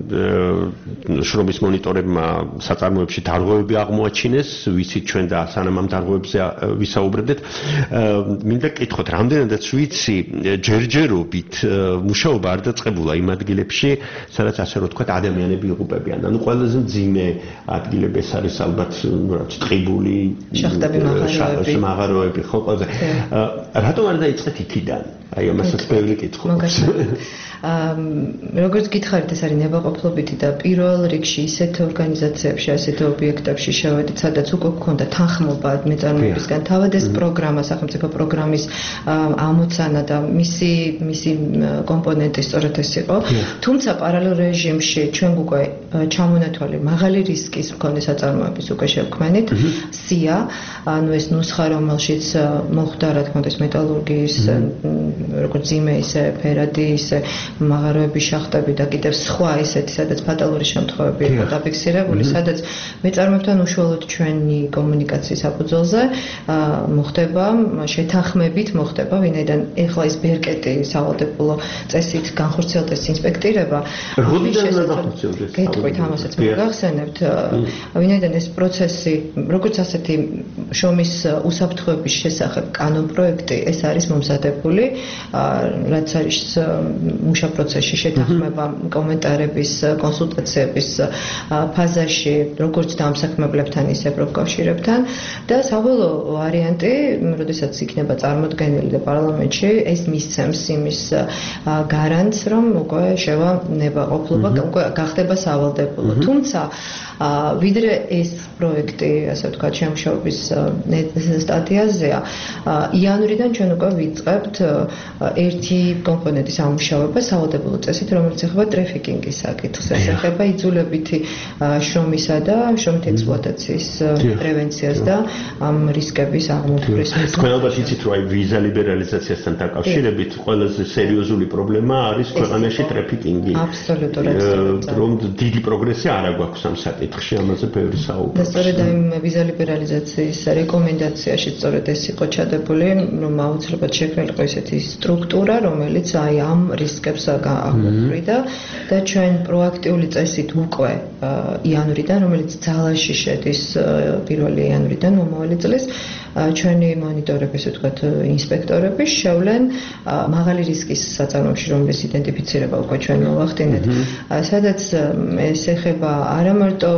C: შრომის მონიტორებმა საწარმოებში დარღვევები აღმოაჩინეს, ვიცით ჩვენ და სანამ ამ დარღვევებზე ვისაუბრებდით, მინდა გკითხოთ, რამდენადაც ვიცი, ჯერჯერობით მუშაობა არ დაწყებულა იმ ადგილებში, სადაც ასე რომ ვთქვათ, ადამიანები იღუპებიან. ანუ ყველაზე მძიმე ადგილები ეს არის ალბათ, ну, რა ვიცი, ტყიბული,
D: შახტები, მაღაროები.
C: მაღაროები, ხო, ყველაზე. რატომ არ დაიწყეთ იქიდან? აი, ამასაც ბევრი კითხავს.
D: როგორც გითხარით, ეს არის ნებაყოფლობითი და პირველ რიგში ისეთ ორგანიზაციებში, ასეთ ობიექტებში შევედით, სადაც უკვე გქონდა თანხმობა მეწარმეებისგან. თავად ეს პროგრამა, სახელმწიფო პროგრამის ამოცანა და მისი მისი კომპონენტი სწორედ ეს იყო. თუმცა პარალელ რეჟიმში ჩვენ უკვე ჩამონათვალე მაღალი რისკის მქონე საწარმოების უკვე შევქმნით. სია, ანუ ეს ნუსხა, რომელშიც მოხდა, რა თქმა უნდა, ეს მეტალურგიის როგორც ძიმე, ისე ფერადი, ისე მაღაროების შახტები და კიდევ სხვა ისეთი, სადაც ფატალური შემთხვევები იყო დაფიქსირებული, სადაც მეწარმეებთან უშუალოდ ჩვენი კომუნიკაციის საფუძველზე მოხდება შეთანხმებით მოხდება, ვინაიდან ეხლა ეს ბერკეტი სავალდებულო წესით განხორციელდეს ინსპექტირება.
C: როდიდან განხორციელდეს?
D: გეტყვით, ამასაც მოგახსენებთ, ვინაიდან ეს პროცესი, როგორც ასეთი შრომის უსაფრთხოების შესახებ კანონპროექტი, ეს არის მომზადებული, რაც არის მუშა პროცესში შეთანხმება, კომენტარების, კონსულტაციების ფაზაში, როგორც დამსაქმებლებთან, ისე პროფკავშირებთან და საბოლოო ვარიანტი, როდესაც იქნება წარმოდგენილი და პარლამენტში, ეს მისცემს იმის გარანტს, რომ უკვე შევა ნებაყოფლობა, უკვე გახდება სავალდებულო. თუმცა ვიდრე ეს პროექტი, ასე ვთქვათ, შემუშავების სტადიაზეა, იანვრიდან ჩვენ უკვე ვიწყებთ ერთი კომპონენტის ამუშავება სავალდებულო წესით, რომელიც ეხება ტრაფიკინგის საკითხს. ეს ეხება იძულებითი შრომისა და შრომით ექსპლუატაციის პრევენციას და ამ რისკების აღმოფხვრას.
C: თქვენ ალბათ იცით, რომ აი ვიზა ლიბერალიზაციასთან დაკავშირებით ყველაზე სერიოზული პრობლემა არის ქვეყანაში ტრაფიკინგი.
D: აბსოლუტურად.
C: რომ დიდი პროგრესი არ აქვს ამ საკითხში, ამაზე ბევრი საუბრობს.
D: და სწორედ აი ვიზა ლიბერალიზაციის რეკომენდაციაში სწორედ ეს იყო ჩადებული, რომ აუცილებლად შექმნილიყო ესეთი სტრუქტურა, რომელიც აი ამ რისკებს აღმოფხვრიდა და ჩვენ პროაქტიული წესით უკვე იანვრიდან, რომელიც ძალაში შედის პირველი იანვრიდან მომავალი წლის, ჩვენი მონიტორები, ესე ვთქვათ, ინსპექტორები შევლენ მაღალი რისკის საწარმოებში, რომლის იდენტიფიცირება უკვე ჩვენ მოვახდინეთ, სადაც ეს ეხება არა მარტო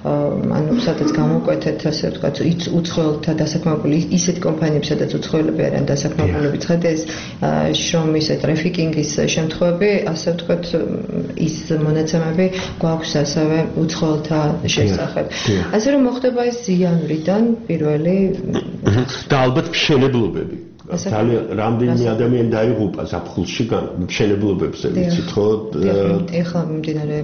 D: ანუ სადაც გამოკვეთეთ, ასე ვთქვათ, უცხოელთა დასაქმებული ისეთ კომპანიებს, სადაც უცხოელები არიან დასაქმებულები, ხედა ეს შრომის ტრაფიკინგის შემთხვევები, ასე ვთქვათ, ის მონაცემები გვაქვს ასევე უცხოელთა შესახებ. ასე რომ მოხდება ეს იანვრიდან პირველი
C: და ალბათ მშენებლობები. ძალიან რამდენი ადამიანი დაიღუპა ზაფხულში მშენებლობებზე, ვიცით ხო?
D: ეხლა მიმდინარე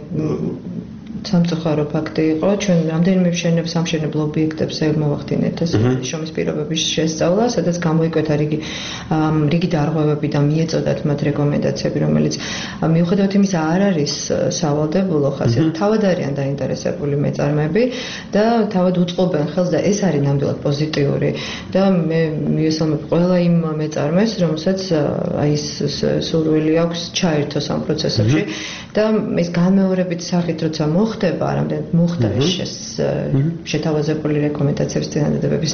D: სამწუხარო ფაქტი იყო, ჩვენ რამდენიმე სამშენებლო ობიექტებზე მოვახდინეთ ეს შრომის პირობების შესწავლა, სადაც გამოიკვეთა რიგი რიგი დარღვევები და მიეწოდათ მათ რეკომენდაციები, რომელიც მიუხედავად იმისა არ არის სავალდებულო ხასიათი, თავად არიან დაინტერესებული მეწარმეები და თავად უწყობენ ხელს და ეს არის ნამდვილად პოზიტიური და მე მივესალმებ ყველა იმ მეწარმეს, რომელსაც აი ეს სურვილი აქვს ჩაერთოს ამ პროცესებში და ეს განმეორებით სახით როცა მოხდება, რამდენად მოხდა ეს შეთავაზებული რეკომენდაციების წინადადებების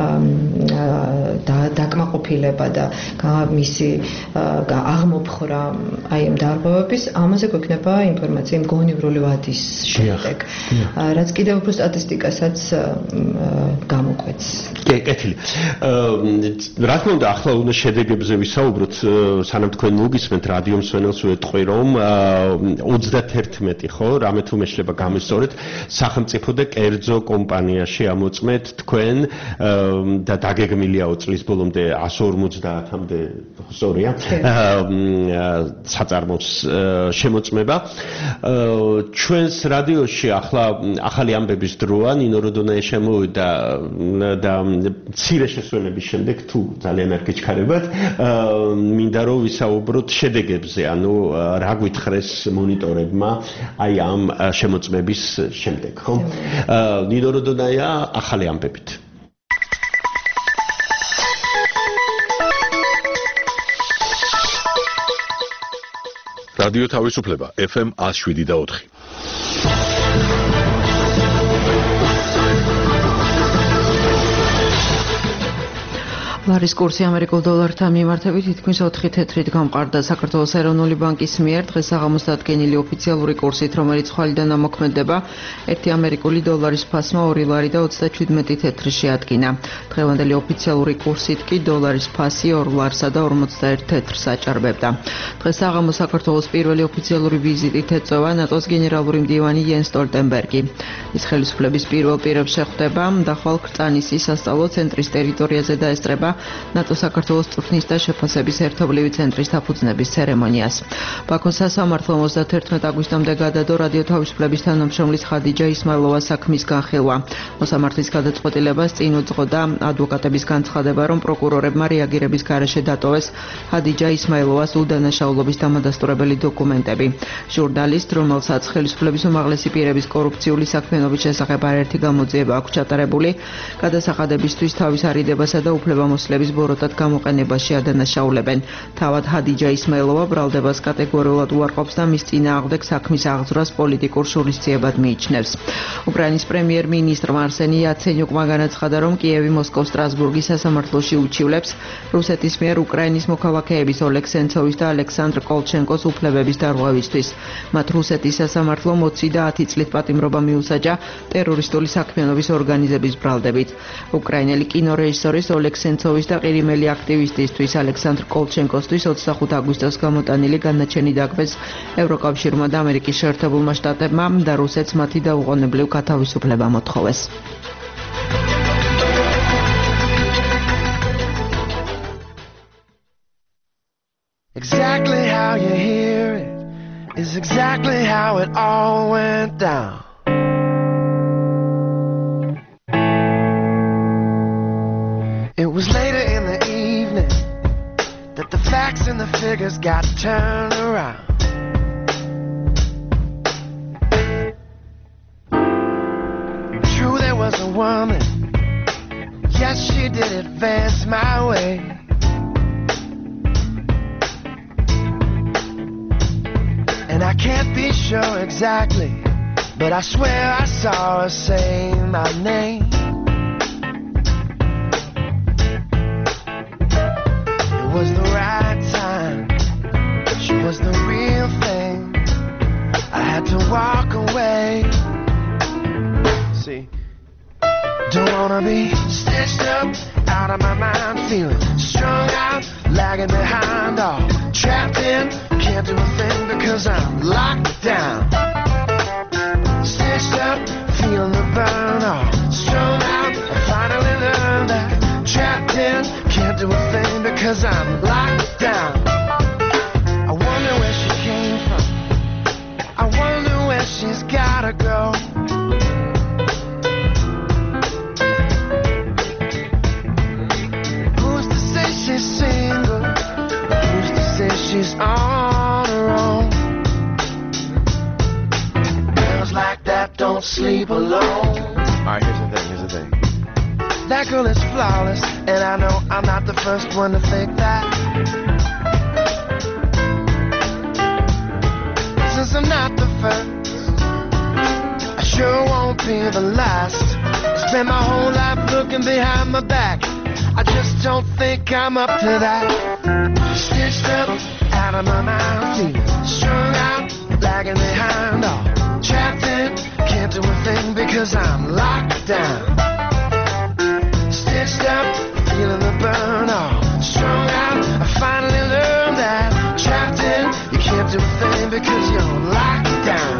D: დაკმაყოფილება და მისი აღმოფხვრა აი ამ დარღვევების, ამაზე გვექნება ინფორმაცია იმ გონივრული ვადის შემდეგ, რაც კიდევ უფრო სტატისტიკასაც გამოკვეთს.
C: კეთილი. რა თქმა უნდა, ახლა უნდა შედეგებზე ვისაუბროთ, სანამ თქვენ მოგისმენთ რადიო მსმენელს ვეტყვი, რომ ოცდაათერთმეტი ხო, რამე თუ მეშლება გამოსწორეთ, სახელმწიფო და კერძო კომპანიაში ამოწმეთ თქვენ და დაგეგმილიაო წლის ბოლომდე εκατს ორმოცდაათამდე სწორია საწარმოს შემოწმება. ჩვენს რადიოში ახლა ახალი ამბების დროა, ნინო როდონაია შემოვიდა და მცირე შესვენების შემდეგ თუ ძალიან არ გეჩქარებათ, მინდა რომ ვისაუბროთ შედეგებზე, ანუ რა გვითხრეს მონიტორებმა აი ამ შემოწმების შემდეგ, ხო? ნინო როდონაია ახალი ამბებით.
A: რადიო თავისუფლება ეფ ემ one oh seven და four.
E: ლარის კურსი ამერიკულ დოლართან მიმართებით თითქმის ოთხი თეთრით გამყარდა. საქართველოს ეროვნული ბანკის მიერ დღეს საღამოს დადგენილი ოფიციალური კურსით, რომელიც ხვალიდან ამოქმედება, ერთი ამერიკული დოლარის ფასმა ორი ლარი და ოცდაჩვიდმეტი თეთრი შეადგინა. დღევანდელი ოფიციალური კურსით კი დოლარის ფასი ორ ლარსა და ორმოცდაერთ თეთრს აჭარბებდა. დღეს საღამოს საქართველოს პირველი ოფიციალური ვიზიტით ეწევა ნატოს გენერალური მდივანი იენს სტოლტენბერგი. ის ხელისუფლების პირველ პირებს შეხვდება და ხვალ ქრწანისი სასწავლო ცენტრის ტერიტორიაზე დაესწრება ნატო საქართველოს წვრთნის და შეფასების ერთობლივი ცენტრის დაფუძნების ცერემონიას. ბაქოს სასამართლომ ოცდათერთმეტ აგვისტომდე გადადო რადიო თავისუფლების თანამშრომლის ხადიჯა ისმაილოვას საქმის განხილვა. მოსამართლის გადაწყვეტილებას წინ უძღოდა ადვოკატების განცხადება, რომ პროკურორებმა რეაგირების გარეშე დატოვეს ხადიჯა ისმაილოვას უდანაშაულობის დამადასტურებელი დოკუმენტები. ჟურნალისტ, რომელსაც ხელისუფლების უმაღლესი პირების კორუფციული საქმიანობის შესახებ არაერთი გამოძიება აქვს ჩატარებული, გადასახადებისთვის თავის არიდებასა და უფლებამოსილებას ბოროტად გამოყენებაში ადანაშაულებენ. თავად ხადიჯა ისმაილოვა ბრალდებას კატეგორიულად უარყოფს და მის წინააღმდეგ საქმის აღძვრას პოლიტიკურ შურისძიებად მიიჩნევს. უკრაინის პრემიერ-მინისტრმა არსენი იაცენიუკმა განაცხადა, რომ კიევი მოსკოვს სტრასბურგის სასამართლოში უჩივლებს რუსეთის მიერ უკრაინის მოქალაქეების ოლეგ სენცოვის და ალექსანდრ კოლჩენკოს უფლებების დარღვევისთვის. მათ რუსეთის სასამართლომ ოცი და ათი წლით პატიმრობა მიუსაჯა ტერორისტული საქმიანობის ორგანიზების ბრალდებით. უკრაინელი კინორეჟისორის ოლეგ სენცოვის და ყირიმელი აქტივისტისთვის ალექსანდრ კოლჩენკოსთვის ოცდახუთ აგვისტოს გამოტანილი განაჩენი დაგვეს ევროკავშირმა და ამერიკის შეერთებულმა შტატებმა და რუსეთს მათი დაუყოვნებლივ გათავისუფლება მოთხოვეს.
F: Exactly how you hear it is exactly how it all went down. It was later in the evening that the facts and the figures got turned around. True, there was a woman, yes, she did advance my way. And I can't be sure exactly, but I swear I saw her say my name. It was the right time, she was the real thing. I had to walk away. See, don't wanna be stitched up, out of my mind, feeling strung out, lagging behind, all trapped in. Can't do a thing because I'm locked down. Stitched up, feeling the burn, all strung out. I finally learned that trapped in. Can't do a thing because I'm locked down. I wonder where she came from. I wonder where she's gotta go. Who's to say she's single? Who's to say she's on her own? Girls like that don't sleep alone. Alright, here's the thing, here's the thing. That girl is flawless, and I know I'm not the first one to think that. Since I'm not the first, I sure won't be the last. Spend my whole life looking behind my back. I just don't think I'm up to that. Stitched up, out of my mind, feeling strung out, lagging behind, all trapped in. Can't do a thing because I'm locked down. Stitched up, feeling the burn, all strung out. I finally learned that trapped in. You can't do a thing because you're locked down.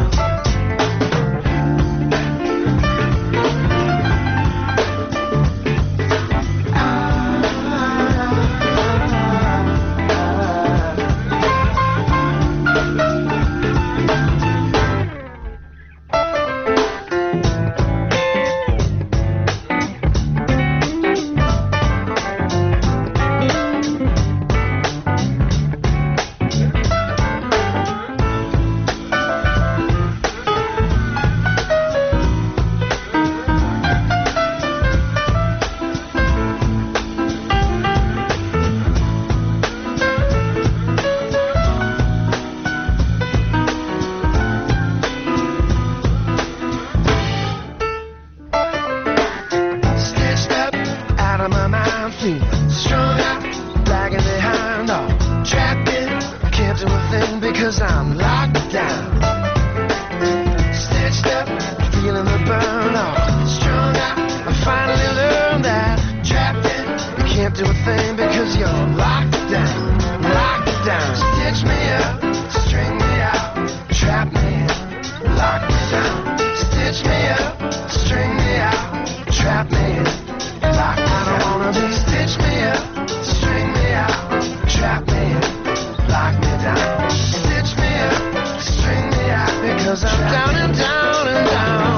F: because I'm locked down. Stitched up, feeling the burn off. Strung out, I finally learned that. Trapped in, you can't do a thing because you're locked down. Locked down. Stitch me up, string me out. Trap me in, lock me down. Stitch me up, string me out. Trap me in, lock me down. I don't wanna be stitch me up, string me out. Trap me in, lock me down. Stitch me up, string me out. Because I'm down and down and down.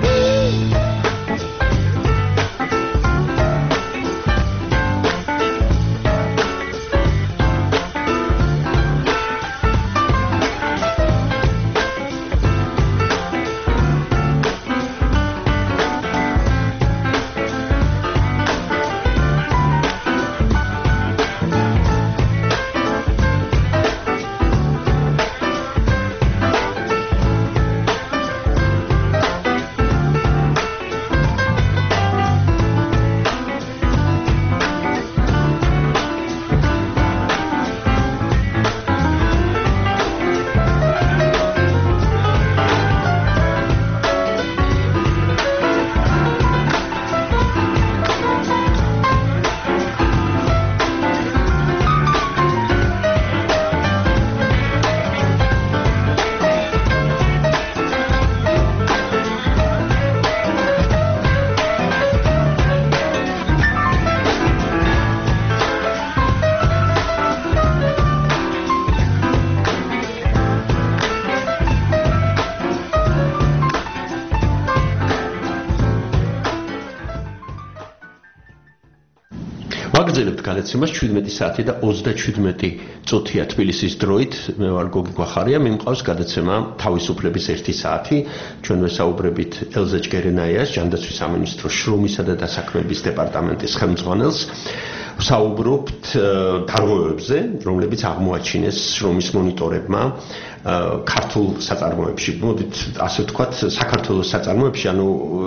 C: ვაგრძელებთ გადაცემას შვიდმეტი საათი და ოცდაშვიდმეტი წუთია თბილისის დროით. მე ვარ გოგი გვახარია, მიმყავს გადაცემა თავისუფლების ერთი საათი. ჩვენ ვესაუბრებით ელზა ჭგერენაიას, ჯანდაცვის სამინისტროს შრომისა და დასაქმების დეპარტამენტის ხელმძღვანელს. ვსაუბრობთ დარღვევებზე, რომლებიც აღმოაჩინეს შრომის მონიტორებმა ქართულ საწარმოებში. მოდით ასე ვთქვათ, საქართველოს საწარმოებში, ანუ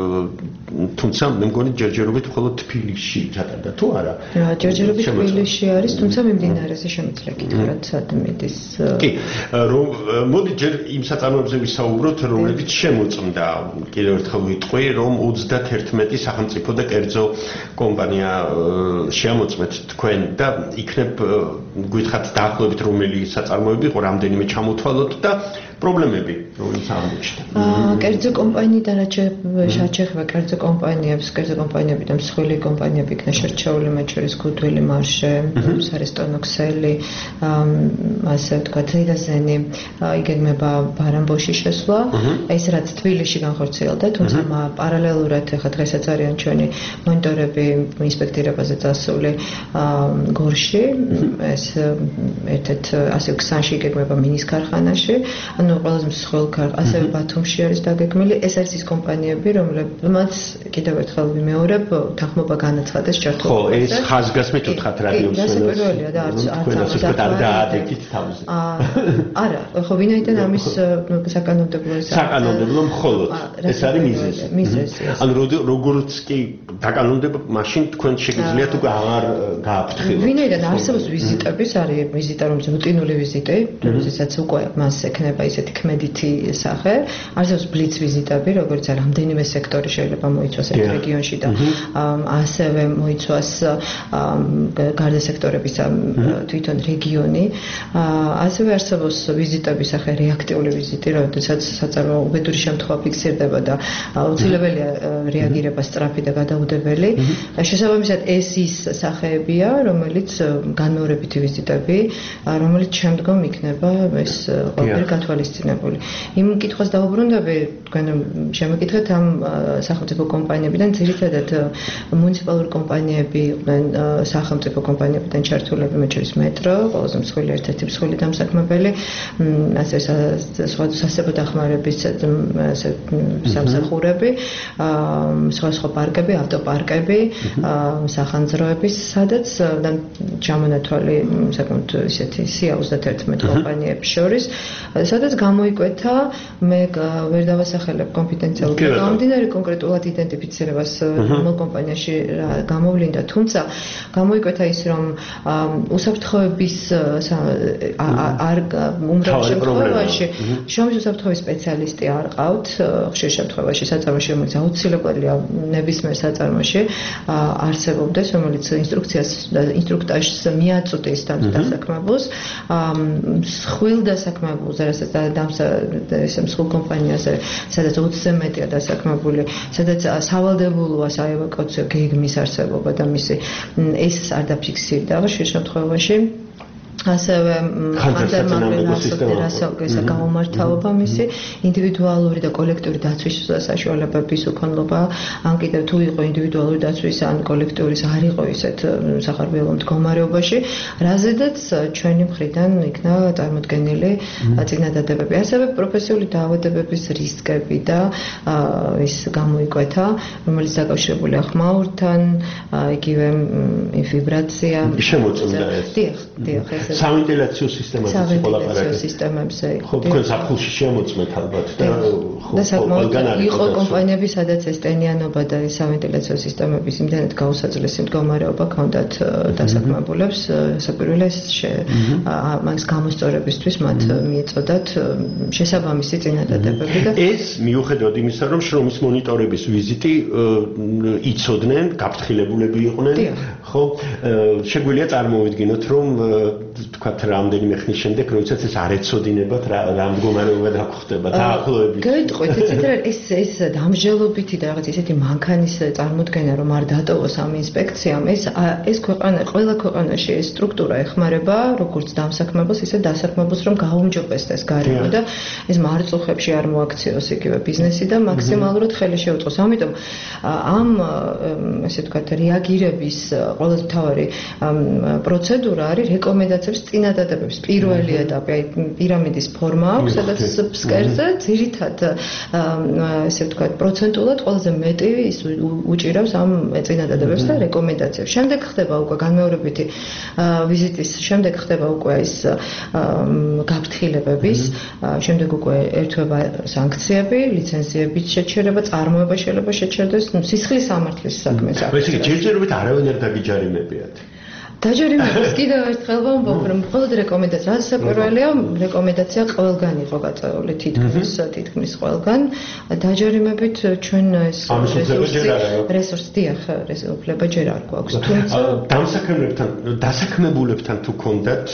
C: თუმცა მე მგონი ჯერჯერობით მხოლოდ თბილისში ჩატარდა თუ არა?
D: რა, ჯერჯერობით თბილისში არის, თუმცა მიმდინარეზე შემიძლია კითხვა, რაც სად მიდის.
C: კი, რომ მოდით ჯერ იმ საწარმოებზე ვისაუბროთ, რომლებიც შემოწმდა. კიდევ ერთხელ ვიტყვი, რომ ოცდაერთმეტი სახელმწიფო და კერძო კომპანია შეამოწმეთ თქვენ და იქნებ გითხართ დაახლოებით რომელი საწარმოები იყო, რამდენიმე ჩამოთვალოთ და პრობლემები, რომელიც აღმოჩნდა.
D: კერძო კომპანიიდან რაც შეეხება კერძო კომპანიებს, კერძო კომპანიები და მსხვილი კომპანიები იქნა შერჩეული, მათ შორის გუდვილი, მარშე, სარესტორნო ქსელი, ასე ვთქვათ, ზედაზენი, იგეგმება ბარამბოში შესვლა. ეს რაც თბილისში განხორციელდა, თუმცა პარალელურად ახლა დღესაც არიან ჩვენი მონიტორები ინსპექტირებაზე წასული გორში, ეს ერთ-ერთ ასე ქსანში იგეგმება მინის ქარხანაში. ანუ ყველაზე მსხვილ ქარხანა, ასევე ბათუმში არის დაგეგმილი. ეს არის ის კომპანიები, რომლებმაც კიდევ ერთხელ ვიმეორებ, თანხმობა განაცხადეს ჯართულობას.
C: ხო, ეს ხაზგასმით ვთქვათ რადიოს.
D: ეს პირველია და არც
C: არც არ დაადეკით თავზე.
D: არა, ხო, ვინაიდან ამის საკანონმდებლო ეს
C: საკანონმდებლო მხოლოდ ეს არის მიზეზი.
D: მიზეზი.
C: ანუ როგორც კი დაკანონმდება, მაშინ თქვენ შეგიძლიათ უკვე აღარ გააფრთხილოთ.
D: ვინაიდან არსებობს ვიზიტების, არის ვიზიტა, რომელიც რუტინული ვიზიტი, რომელსაც უკვე მას ექნება ისეთი ქმედითი სახე. არსებობს ბლიც ვიზიტები, როგორც არის რამდენიმე სექტორი შეიძლება მოიცვას ერთ რეგიონში და ასევე მოიცვას გარდა სექტორების თვითონ რეგიონი. ასევე არსებობს ვიზიტების სახე რეაქტიული ვიზიტი, როდესაც საწარმო უბედური შემთხვევა ფიქსირდება და აუცილებელია რეაგირება სწრაფი და გადაუდებელი. შესაბამისად ეს ის სახეებია, რომელიც განმეორებითი ვიზიტები, რომელიც შემდგომ იქნება ეს ყველაფერი გათვალისწინებული. იმ კითხვას დაუბრუნდები, თქვენ შემეკითხეთ ამ სახელმწიფო კომპანიებიდან, ძირითადად მუნიციპალური კომპანიები იყვნენ სახელმწიფო კომპანიებიდან ჩართულები, მათ შორის მეტრო, ყველაზე მსხვილი ერთ-ერთი მსხვილი დამსაქმებელი, ასე სხვა სასწრაფო დახმარების სამსახურები, სხვა სხვა პარკები, ავტოპარკები, სახანძროების სადაც ჩამონათვალი საკმაოდ ისეთი სია ოცდაერთმეტ კომპანიების შორის, სადაც გამოიკვეთა მე ვერ დავასახელებ კონფიდენციალურად გამომდინარე კონკრეტულად იდენტიფიცირებას რომელ კომპანიაში გამოვლინდა, თუმცა გამოიკვეთა ის რომ უსაფრთხოების არ უმრავლეს შემთხვევაში შრომის უსაფრთხოების სპეციალისტი არ ყავთ, ხშირ შემთხვევაში საწარმოში რომელიც აუცილებელია ნებისმიერ საწარმოში არსებობდეს, რომელიც ინსტრუქციას და ინსტრუქტაჟს მიაწვდის დასაქმებულს, მსხვილ დასაქმებულზე, რასაც ეს მსხვილ კომპანიაზე, სადაც ოცზე მეტია დასაქმებული, სადაც სავალდებულოა საევაკუაციო გეგმის არსებობა და მისი ეს არ დაფიქსირდა ხშირ შემთხვევაში. ასევე ხანდერმაგრესა გაუმართავობა მისი ინდივიდუალური და კოლექტიური დაცვის საშუალებების უქონლობა, ან კიდევ თუ იყო ინდივიდუალური დაცვის ან კოლექტურის არ იყო ისეთ სახარბიელო მდგომარეობაში, რაზედაც ჩვენი მხრიდან იქნა წარმოდგენილი წინადადებები. ასევე პროფესიული დაავადებების რისკები და ის გამოიკვეთა, რომელიც დაკავშირებულია ხმაურთან, იგივე ვიბრაცია.
C: შემოწმდა ეს.
D: დიახ, დიახ.
C: სამინტელაციო სისტემაზე
D: სამინტელაციო სისტემებზე
C: ხო თქვენ საფულში შემოწმეთ ალბათ და
D: და იყო კომპანიები სადაც ეს ტენიანობა და ეს სამინტელაციო სისტემების იმდანაც გაუსაძლესი მდგომარეობა ჰქონდათ დასაქმებულებს, საპირველეს ამას გამოსწორებისთვის მათ მიეწოდათ შესაბამისი წინადადებები და
C: ეს მიუხედავად იმისა რომ შრომის მონიტორების ვიზიტი იცოდნენ, გაფრთხილებულები იყვნენ, ხო შეგვიძლია წარმოვიდგინოთ რომ თქვათ რამდენიმე ხნის შემდეგ როდესაც ეს არ ეცოდინებათ რა მდგომარეობა დაგხვდება დაახლოებით.
D: გეტყვით, იცით რა ეს ეს დამჟელობითი და რაღაც ისეთი მანქანის წარმოდგენა რომ არ დატოვოს ამ ინსპექციამ, ეს ეს ქვეყანა ყველა ქვეყანაში ეს სტრუქტურა ეხმარება როგორც დამსაქმებელს, ისე დასაქმებელს რომ გაუმჯობესდეს გარემო და ეს მარწუხებში არ მოაქციოს იგივე ბიზნესი და მაქსიმალურად ხელი შეუწყოს. ამიტომ ამ ესე ვთქვათ რეაგირების ყველაზე მთავარი პროცედურა არის რეკომენდაციების წინადადებების პირველი ეტაპი, აი პირამიდის ფორმა აქვს, სადაც ფსკერზე ძირითად ესე ვთქვათ პროცენტულად ყველაზე მეტი ის უჭირავს ამ წინადადებებს და რეკომენდაციებს. შემდეგ ხდება უკვე განმეორებითი ვიზიტის, შემდეგ ხდება უკვე ის გაფრთხილებების, შემდეგ უკვე ერთვება სანქციები, ლიცენზიების შეჩერება, წარმოება შეიძლება შეჩერდეს, ну სისხლის სამართლის საქმეს აქვს.
C: ეს იგი ჯერჯერობით არავინ არ დაგიჯარიმებიათ.
D: დაჯერიმებას კიდევ ერთხელ ვამბობ, რომ მხოლოდ რეკომენდაცია, რაც საკვირველია, რეკომენდაცია ყველგან იყო გაწეული, თითქმის თითქმის ყველგან. დაჯერიმებით ჩვენ ეს რესურსი, დიახ, უფლება ჯერ არ გვაქვს.
C: თუმცა დამსაქმებლებთან, დასაქმებულებთან თუ კონდათ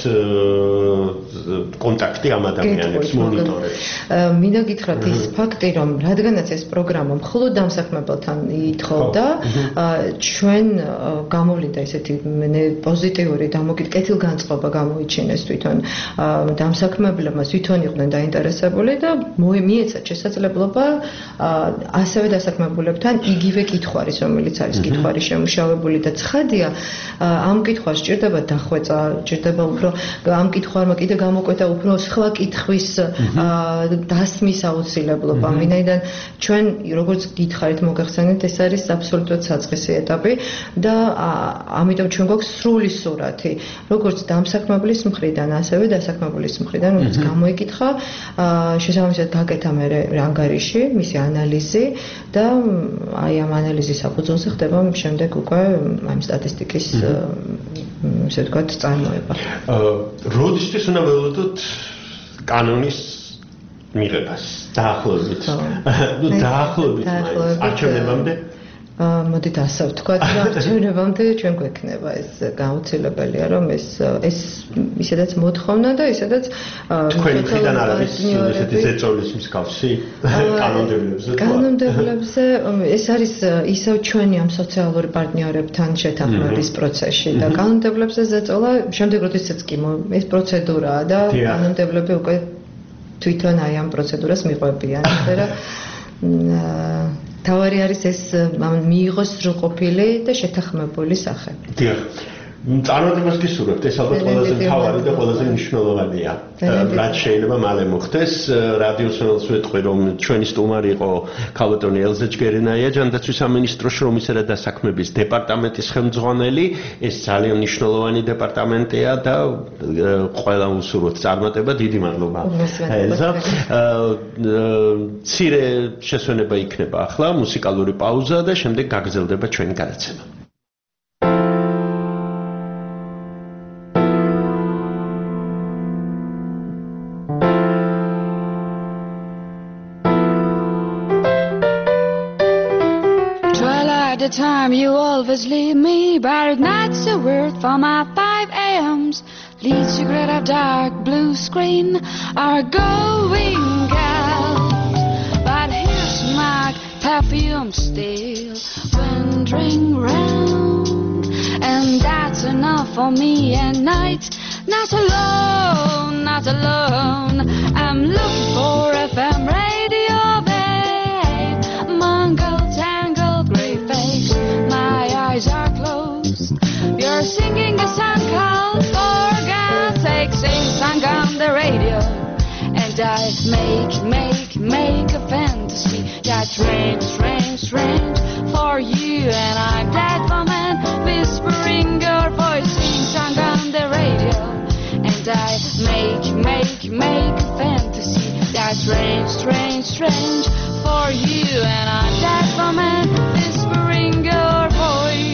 C: კონტაქტი ამ ადამიანებს მონიტორებს.
D: მინდა გითხრათ ის ფაქტი, რომ რადგანაც ეს პროგრამა მხოლოდ დამსაქმებელთან ითხოვდა, ჩვენ გამოვლინდა ესეთი პოზიტიური დამოკიდ კეთილგანწყობა გამოიჩინეს თვითონ დამსაქმებლებმა, თვითონ იყვნენ დაინტერესებული და მიეცათ შესაძლებლობა ასევე დასაქმებულებთან იგივე კითხვარის, რომელიც არის კითხვარი შემუშავებული და ცხადია, ამ კითხვას სჭირდება დახვეწა, სჭირდება უფრო ამ კითხვარმა კიდე გამოკვეთა უფრო სხვა კითხვის დასმის აუცილებლობა. ვინაიდან ჩვენ როგორც გითხარით მოგახსენეთ, ეს არის აბსოლუტურად საწყისი ეტაპი და ამიტომ ჩვენ გვაქვს სრული სურათი, როგორც დამსაქმებლის მხრიდან, ასევე დასაქმებულის მხრიდან, რომელიც გამოიკითხა, შესაბამისად გაკეთა მე ანგარიში, მისი ანალიზი და აი ამ ანალიზის საფუძველზე ხდება შემდეგ უკვე ამ სტატისტიკის ესე ვთქვათ წარმოება.
C: როდისთვის უნდა ველოდოთ კანონის მიღებას დაახლოებით. ნუ დაახლოებით არჩევნებამდე
D: მოდით ასე ვთქვათ, არჩევნებამდე ჩვენ გვექნება ეს გაუცილებელია, რომ ეს ეს ისედაც მოთხოვნა და ისედაც
C: თქვენი მხრიდან არ არის ესეთი ზეწოლის მსგავსი კანონმდებლებზე.
D: კანონმდებლებზე ეს არის ისევ ჩვენი ამ სოციალური პარტნიორებთან შეთანხმების პროცესში და კანონმდებლებზე ზეწოლა შემდეგ როდესაც კი ეს პროცედურაა და კანონმდებლები უკვე თვითონ აი ამ პროცედურას მიყვებიან, და თავარი არის ეს მიიღოს სრულყოფილი და შეთანხმებული სახე.
C: დიახ. წარმატებას გისურვებთ, ეს ალბათ ყველაზე მთავარი და ყველაზე მნიშვნელოვანია. რაც შეიძლება მალე მოხდეს, რადიოსანელს ვეთქვი, რომ ჩვენი სტუმარი იყო ქალბატონი ელზა ჯგერენაია, ჯანდაცვის სამინისტროს შრომისა და დასაქმების დეპარტამენტის ხელმძღვანელი. ეს ძალიან მნიშვნელოვანი დეპარტამენტია და ყველა უსურვოთ წარმატება. დიდი მადლობა ელზა. ცირე შესვენება იქნება ახლა, მუსიკალური პაუზა და შემდეგ გაგრძელდება ჩვენი გადაცემა.
G: Time you always leave me, but not a word from my five a.m.s. Lead cigarette of dark blue screen are going out, but here's my perfume still wandering round, and that's enough for me at night. Not alone, not alone. I'm looking for F M radio, babe. Mongol tangle grey face. My eyes are closed. You're singing a song called For God's Sake. Sing song on the radio, and I make, make, make a fantasy that's strange, strange, strange for you. And I'm that woman whispering your voice. Sing song on the radio, and I make, make, make a fantasy that's strange, strange, strange for you. And I'm that woman whispering your voice.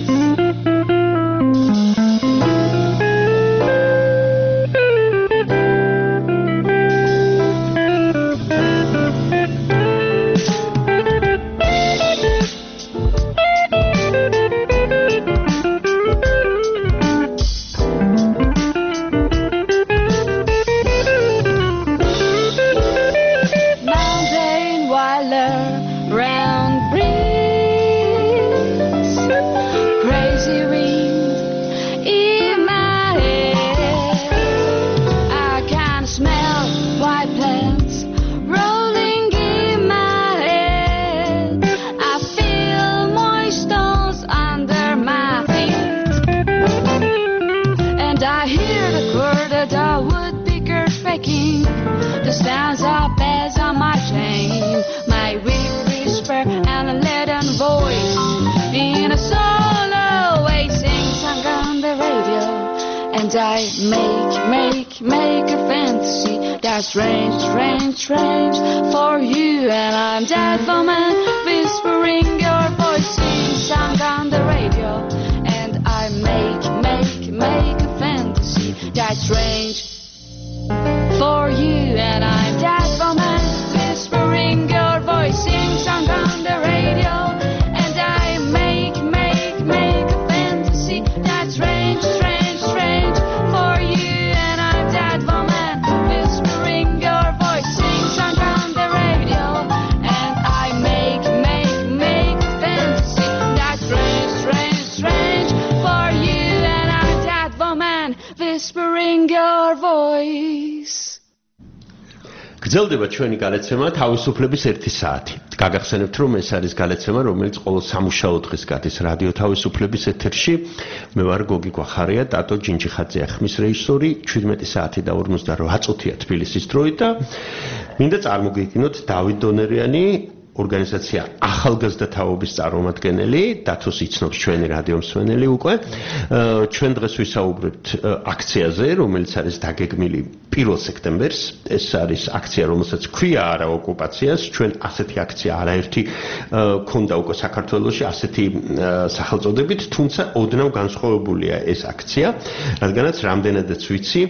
G: I make, make, make a fantasy that's strange, strange, strange for you. And I'm that woman whispering your voice, sing song on the radio. And I make, make, make a fantasy that's strange for you. And I'm that woman whispering your voice, sing song on the radio. And I make, make, make a fantasy that's strange, strange, strange for you. And I'm that woman whispering your voice, sing song on the radio. And I make, make, make a fantasy that's strange, strange, strange for you. And I'm that woman whispering your voice.
C: გრძელდება ჩვენი გადაცემა თავისუფლების ერთი საათი. გაგახსენებთ, რომ ეს არის გადაცემა, რომელიც ყოველ სამუშაო დღეს გადის რადიო თავისუფლების ეთერში. მე ვარ გოგი გვახარია, ტატო ჯინჯიხაძეა ხმის რეჟისორი. შვიდმეტი საათი და ორმოცდაოთხ წუთია თბილისის დროით და მინდა წარმოგიდგინოთ დავით დონერიანი, ორგანიზაცია ახალგაზრდა თაობის წარმომადგენელი, დათოს იცნობს ჩვენი რადიო მსმენელი უკვე. ჩვენ დღეს ვისაუბრებთ აქციაზე, რომელიც არის დაგეგმილი პირველ სექტემბერს. ეს არის აქცია, რომელსაც ქვია არა ოკუპაციას. ჩვენ ასეთი აქცია არაერთი ქონდა უკვე საქართველოში, ასეთი სახელწოდებით, თუმცა ოდნავ განსხვავებულია ეს აქცია, რადგანაც რამდენადაც ვიცი,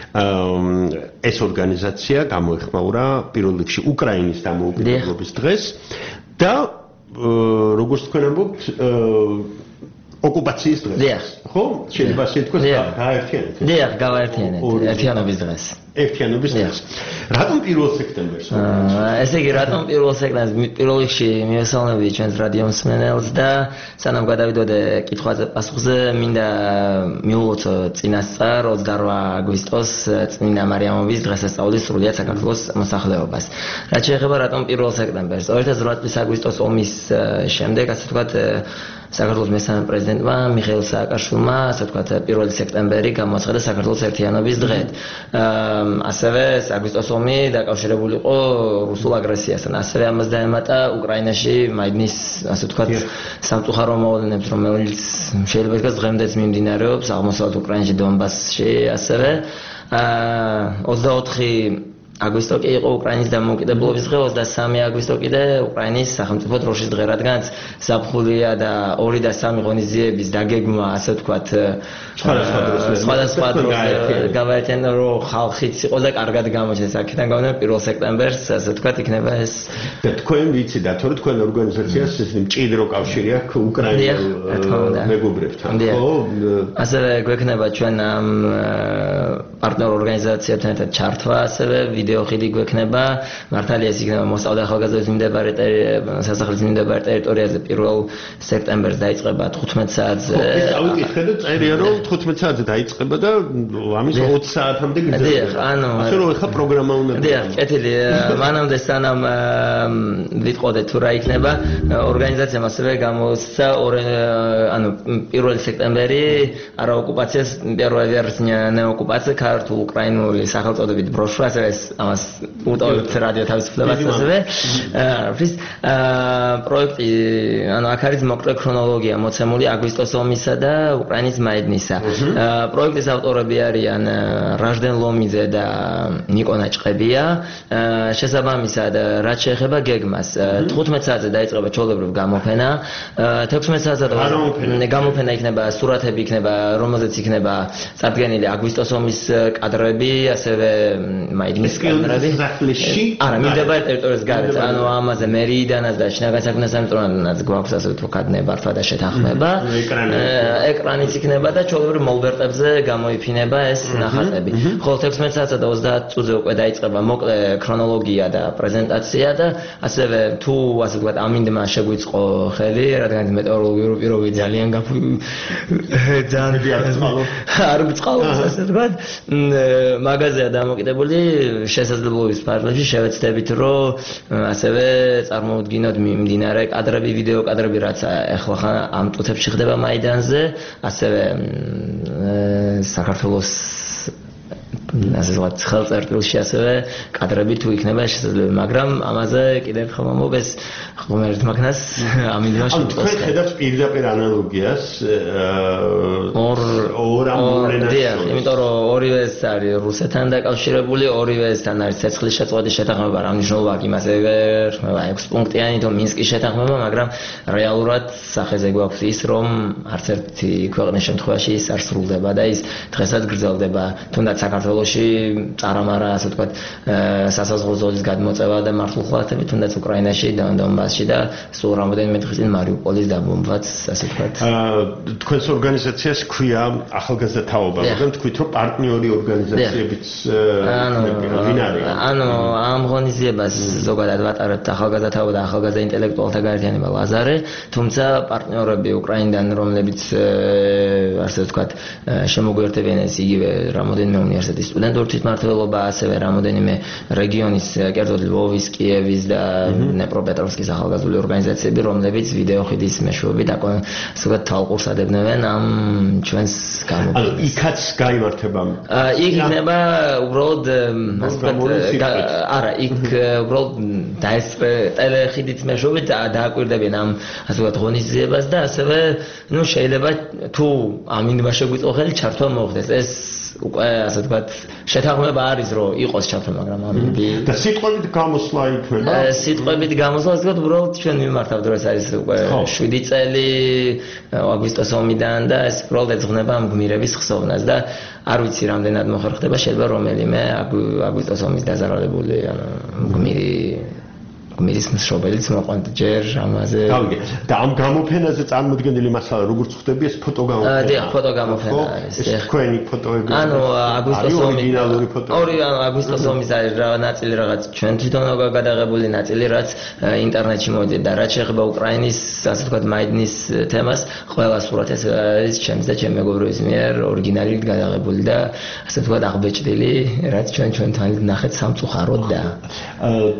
C: ეს ორგანიზაცია გამოეხმაურა პირველ რიგში უკრაინის დამოუკიდებლობის დღეს და როგორც თქვენ ამბობთ ოკუპაციის დღეს. ხო? შეიძლება ასე თქვას, გააერთიანეთ.
H: დიახ, გავაერთიანეთ. ერთიანობის დღეს.
C: ერთიანობის დღეს. რატომ პირველ სექტემბერს?
H: ესე იგი, რატომ პირველ სექტემბერს? პირველ რიგში მივესალმები ჩვენს რადიო მსმენელს და სანამ გადავიდოდე კითხვაზე პასუხზე, მინდა მივუღოთ წინასწარ ოცდაოთხ აგვისტოს წმინდა მარიამობის დღესასწაულის სრულიად საქართველოს მოსახლეობას. რაც შეეხება რატომ პირველ სექტემბერს? ორი ათას ოთხ წლის აგვისტოს ომის შემდეგ, ასე ვთქვათ, საქართველოს მესამე პრეზიდენტმა მიხეილ სააკაშვილმა, ასე ვთქვათ, პირველი სექტემბერი გამოაცხადა საქართველოს ერთიანობის დღედ. ასევე აგვისტოს ომი დაკავშირებული იყო რუსულ აგრესიასთან. ასევე ამას დაემატა უკრაინაში მაიდნის, ასე ვთქვათ, სამწუხარო მოვლენებს, რომელიც შეიძლება ითქვას დღემდეც მიმდინარეობს აღმოსავლეთ უკრაინაში, დონბასში, ასევე ოცდაოთხი აგვისტო კი იყო უკრაინის დამოუკიდებლობის დღე, ოცდასამი აგვისტო კიდე უკრაინის სახელმწიფო დროშის დღე, რადგან ზაფხულია და ორი და სამი ღონისძიების დაგეგმა, ასე ვთქვათ, სხვადასხვა დროს გავაერთიანა, რომ ხალხიც იყო და კარგად გამოჩნდეს. აქედან გამომდინარე, პირველ სექტემბერს, ასე ვთქვათ, იქნება ეს.
C: და თქვენ ვიცით, თორე თქვენ ორგანიზაციას ესე მჭიდრო კავშირი აქვს უკრაინელ მეგობრებთან, ხო?
H: ასევე გვექნება ჩვენ ამ პარტნიორ ორგანიზაციებთან ერთად ჩართვა, ასევე ვიდეო ხიდი გვექნება. მართალია ეს იქნება მოსწავლე ახალგაზრდების მიმდებარე სასახლის მიმდებარე ტერიტორიაზე პირველ სექტემბერს დაიწყება თხუთმეტ საათზე.
C: ეს ავიკითხე და წერია რომ თხუთმეტ საათზე დაიწყება და ამის ოცი საათამდე გრძელდება.
H: დიახ, ანუ
C: ასე რომ ეხა პროგრამა უნდა.
H: დიახ, კეთილი. მანამდე სანამ ვიტყოდე თუ რა იქნება, ორგანიზაციამ ასევე გამოსცა ანუ პირველი სექტემბერი არა ოკუპაციას, პირველი ვერსია ნეოკუპაცია ქართულ უკრაინული სახელწოდებით ბროშურა, ასევე ამას უტოვებთ რადიო თავისუფლებას ასევე. რის პროექტი, ანუ აქ არის მოკლე ქრონოლოგია მოცემული აგვისტოს ომისა და უკრაინის მაიდნისა. პროექტის ავტორები არიან რაჟდენ ლომიძე და ნიკო ნაჭყებია. შესაბამისად, რაც შეეხება გეგმას, თხუთმეტ საათზე დაიწყება ჩვეულებრივ გამოფენა. თექვსმეტ საათზე გამოფენა იქნება, სურათები იქნება, რომელზეც იქნება წარდგენილი აგვისტოს ომის კადრები, ასევე მაიდნის კადრები. არა, მიმდებარე ტერიტორიას გარეთ, ანუ ამაზე მერიიდანაც და შინაგან საქმეთა სამინისტროდანაც გვაქვს ასე ვთქვათ ნებართვა და შეთანხმება. ეკრანიც იქნება და ჩვეულებრივ მოლბერტებზე გამოიფინება ეს ნახატები. ხოლო თექვსმეტ საათსა და ოცდაათ წუთზე უკვე დაიწყება მოკლე ქრონოლოგია და პრეზენტაცია და ასევე თუ ასე ვთქვათ ამინდმა შეგვიწყო ხელი, რადგან მეტეოროლოგიური პირობები ძალიან გაფუ ძალიან არ ბწყალობს ასე ვთქვათ, მაგაზეა დამოკიდებული შესაძლებლობის ფარგლებში შევეცდებით, რომ ასევე წარმოვდგინოთ მიმდინარე კადრები, ვიდეო კადრები, რაც ახლა ამ წუთებში ხდება მაიდანზე, ასევე საქართველოს ასე ვთქვათ ხელწერტილში ასევე კადრები თუ იქნება შესაძლებელი, მაგრამ ამაზე კიდევ ერთხელ მომობეს ღმერთ მაგნას ამინდმა შემწყოს.
C: თქვენ ხედავთ პირდაპირ ანალოგიას ორ ორ ამბულენას.
H: იმიტომ რომ ორივე ეს არის რუსეთთან დაკავშირებული, ორივე ესთან არის ცეცხლის შეწყვეტის შეთანხმება, რა მნიშვნელობა აქვს იმას ერხმება ექვსი პუნქტიანი თუ მინსკის შეთანხმება, მაგრამ რეალურად სახეზე გვაქვს ის, რომ არც ერთი ქვეყნის შემთხვევაში ის არ სრულდება და ის დღესაც გრძელდება, თუნდაც საქართველოში წარამარა, ასე ვთქვათ, სასაზღვრო ზოლის გადმოწევა და მართლმხლათები, თუნდაც უკრაინაში და დონბასში და სულ რამოდენიმე დღის წინ მარიუპოლის დაბომბვაც, ასე ვთქვათ.
C: თქვენს ორგანიზაციას ქვია ახალგაზრდა თაობა, მაგრამ თქვით რომ პარტნიორი ორგანიზაციებიც ვინ არის?
H: ანუ ამ ღონისძიებას ზოგადად ვატარებთ ახალგაზრდა თაობა და ახალგაზრდა ინტელექტუალთა გაერთიანება ლაზარე, თუმცა პარტნიორები უკრაინიდან, რომლებიც ასე ვთქვათ, შემოგვიერთებიან ეს იგივე რამოდენიმე უნივერსიტეტის სტუდენტური თვითმმართველობა, ასევე რამოდენიმე რეგიონის, კერძოდ ლვოვის, კიევის და დნეპროპეტროვსკის ახალგაზრდული ორგანიზაციები, რომლებიც ვიდეო ხიდის მეშვეობით ასე ვთქვათ თვალყურს ადებნებენ ამ ჩვენს გამოფენას.
C: ანუ იქაც გაიმართება.
H: იქ იქნება უბრალოდ ასე ვთქვათ, არა, იქ უბრალოდ დაესწრე ტელეხიდით მეშვეობით დააკვირდებიან ამ ასე ვთქვათ ღონისძიებას და ასევე ნუ შეიძლება თუ ამინდმა შეგვიწყო ხელი ჩართვა მოხდეს. ეს უკვე ასე ვთქვათ შეთანხმება არის რომ იყოს ჩართვა, მაგრამ ამინდი
C: და სიტყვებით გამოსვლა იქნება.
H: სიტყვებით გამოსვლა, ასე ვთქვათ, უბრალოდ ჩვენ მიმართავთ, რომ ეს არის უკვე შვიდი წელი აგვისტოს ომიდან და ეს უბრალოდ ეძღვნება ამ გმირების ხსოვნას და არ ვიცი რამდენად მოხერხდება, შეიძლება რომელიმე აგვისტოს ომის დაზარალებული ანუ გმირი გმირის მშობელიც მოყვანთ ჯერ ამაზე.
C: გავიგე. და ამ გამოფენაზე წარმოდგენილი მასალა როგორც ხდება ეს ფოტოგამოფენა.
H: დიახ, ფოტოგამოფენა არის.
C: ეს თქვენი ფოტოები.
H: ანუ აგვისტოს ომის
C: ორიგინალური ფოტოები.
H: ორი ანუ აგვისტოს ომის არის რა ნაწილი რაღაც ჩვენ თვითონ გადაღებული ნაწილი, რაც ინტერნეტში მოვიდა და რაც შეეხება უკრაინის, ასე ვთქვათ, მაიდნის თემას, ყველა სურათი არის ჩემს და ჩემი მეგობრების მიერ ორიგინალით გადაღებული და ასე ვთქვათ აღბეჭდილი, რაც ჩვენ ჩვენთან ნახეთ სამწუხაროდ და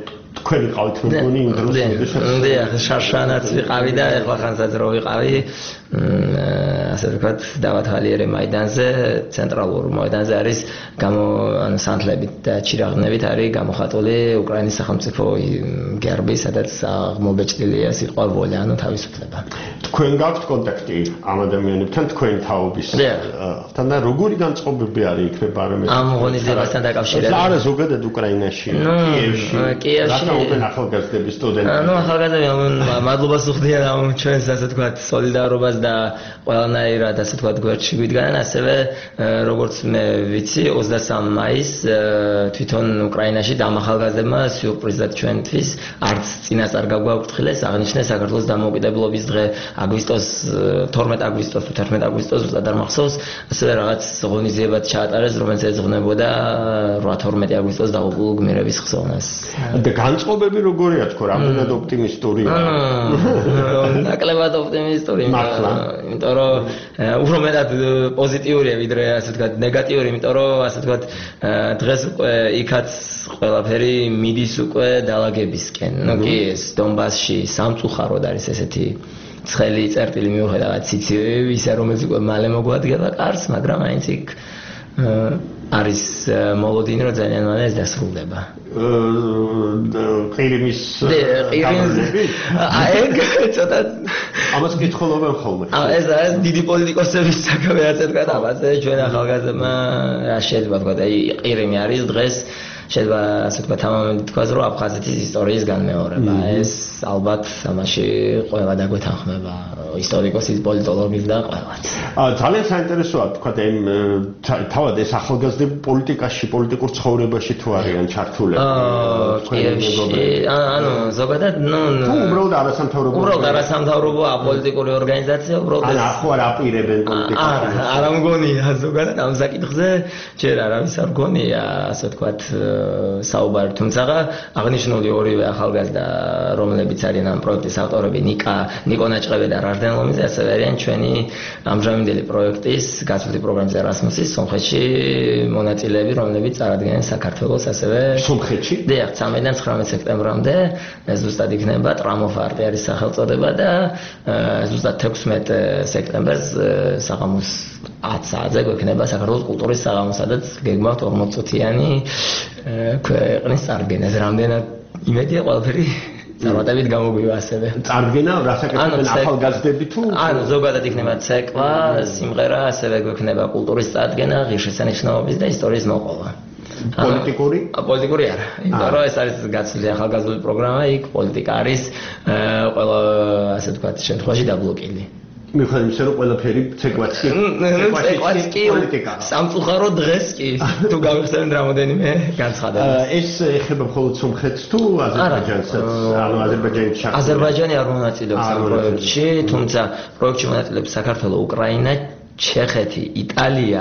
C: თქვენი ყავით მეგონი იმ დროს შესაძლოა.
H: დიახ, შარშანაც ვიყავი და ეხლა ხანსაც რო ვიყავი, ასე ვთქვათ, დავათვალიერე მაიდანზე, ცენტრალურ მაიდანზე არის გამო ანუ სანთლებით და ჩირაღნებით არის გამოხატული უკრაინის სახელმწიფო გერბი, სადაც აღმობეჭდილია სიტყვა ვოლა, ანუ თავისუფლება.
C: თქვენ გაქვთ კონტაქტი ამ ადამიანებთან, თქვენი თაობის თან და როგორი განწყობები არის იქნება რამე
H: ამ ღონისძიებასთან დაკავშირებით?
C: არა, ზოგადად უკრაინაში, კიევში.
H: კიევში
C: რა ახალგაზრდები სტუდენტები.
H: ნუ ახალგაზრდები მადლობას უხდიან ამ ჩვენს ასე ვთქვათ სოლიდარობას და ყველანაირად ასე ვთქვათ გვერდში გვიდგანან, ასევე როგორც მე ვიცი ოცდასამი მაისს თვითონ უკრაინაში დამახალგაზრდებმა სიურპრიზად ჩვენთვის არც წინასწარ გაგვაფრთხილეს, აღნიშნეს საქართველოს დამოუკიდებლობის დღე აგვისტოს თორმეტი აგვისტოს თუ თერთმეტი აგვისტოს ზუსტად არ მახსოვს, ასევე რაღაც ღონისძიებად ჩაატარეს, რომელიც ეძღვნებოდა რვა თორმეტი აგვისტოს დაღუპულ გმირების ხსოვნას.
C: და განწყობები როგორია თქო, რამდენად ოპტიმისტურია?
H: ნაკლებად ოპტიმისტური, იმიტომ რომ უფრო მეტად პოზიტიურია ვიდრე ასე ვთქვათ ნეგატიური, იმიტომ რომ ასე ვთქვათ დღეს უკვე იქაც ყველაფერი მიდის უკვე დალაგებისკენ. ნუ კი ეს დონბასში სამწუხაროდ არის ესეთი ცხელი წერტილი მიუხედავად სიცივე ისე რომელიც უკვე მალე მოგვადგება კარს, მაგრამ აინც იქ არის მოლოდინი რომ ძალიან მალე ეს დასრულდება.
C: ყირიმის
H: ყირიმის ეგ ცოტა
C: ამას კითხულობენ ხოლმე.
H: ეს არის დიდი პოლიტიკოსების საქმე ასე ვთქვათ, ამაზე ჩვენ ახალგაზრდებმა რა შეიძლება ვთქვათ, აი ყირიმი არის დღეს შეიძლება ასე ვთქვათ თამამად თქვას რომ აფხაზეთის ისტორიის განმეორება. ეს ალბათ ამაში ყველა დაგვეთანხმება, ისტორიკოსის, პოლიტოლოგის და ყველაც.
C: ძალიან საინტერესოა თქვათ აი თავად ეს ახალგაზრდები პოლიტიკაში, პოლიტიკურ ცხოვრებაში თუ არიან ჩართულები.
H: ანუ ზოგადად ნუ
C: უბრალოდ არასამთავრობო
H: უბრალოდ არასამთავრობო აპოლიტიკური ორგანიზაცია, უბრალოდ
C: ან ახო არ აპირებენ პოლიტიკაში.
H: არა მგონია ზოგადად ამ საკითხზე ჯერ არავის არ მგონია ასე ვთქვათ საუბარი, თუმცა აღნიშნული ორივე ახალგაზრდა, რომლებიც არიან ამ პროექტის ავტორები, ნიკა, ნიკო ნაჭყევი და რარდენ ლომიძე, ასევე არიან ჩვენი ამჟამინდელი პროექტის გაცვლითი პროგრამის ერასმუსის სომხეთში მონაწილეები, რომლებიც წარადგენენ საქართველოს ასევე
C: სომხეთში.
H: დიახ, ცამეტიდან ცხრამეტ სექტემბრამდე ეს ზუსტად იქნება ტრამოფარტი არის სახელწოდება და ზუსტად თექვსმეტ სექტემბერს საღამოს ათ საათზე გვექნება საქართველოს კულტურის საღამო, სადაც გეგმავთ ორმოც წუთიანი ქვეყნის წარდგენა. რამდენად იმედია ყველაფერი წარმატებით გამოგვივა ასევე.
C: წარდგენა რასაკეთებენ ახალგაზრდები თუ?
H: ანუ ზოგადად იქნება ცეკვა, სიმღერა, ასევე გვექნება კულტურის წარდგენა, ღირსშესანიშნაობის და ისტორიის მოყოლა.
C: პოლიტიკური?
H: პოლიტიკური არა. იმიტომ რომ ეს არის გაცვლილი ახალგაზრდული პროგრამა, იქ პოლიტიკა არის ყველა ასე ვთქვათ შემთხვევაში დაბლოკილი.
C: მიუხედავად იმისა, რომ ყველაფერი ცეკვაც კი
H: ცეკვაც კი სამწუხარო დღეს კი თუ გავიხსენებთ რამოდენიმე განცხადებას.
C: ეს ეხება მხოლოდ სომხეთს თუ აზერბაიჯანსაც? ანუ აზერბაიჯანი ჩართულია.
H: აზერბაიჯანი არ მონაწილეობს ამ პროექტში, თუმცა პროექტში მონაწილეობს საქართველო, უკრაინა, ჩეხეთი, იტალია,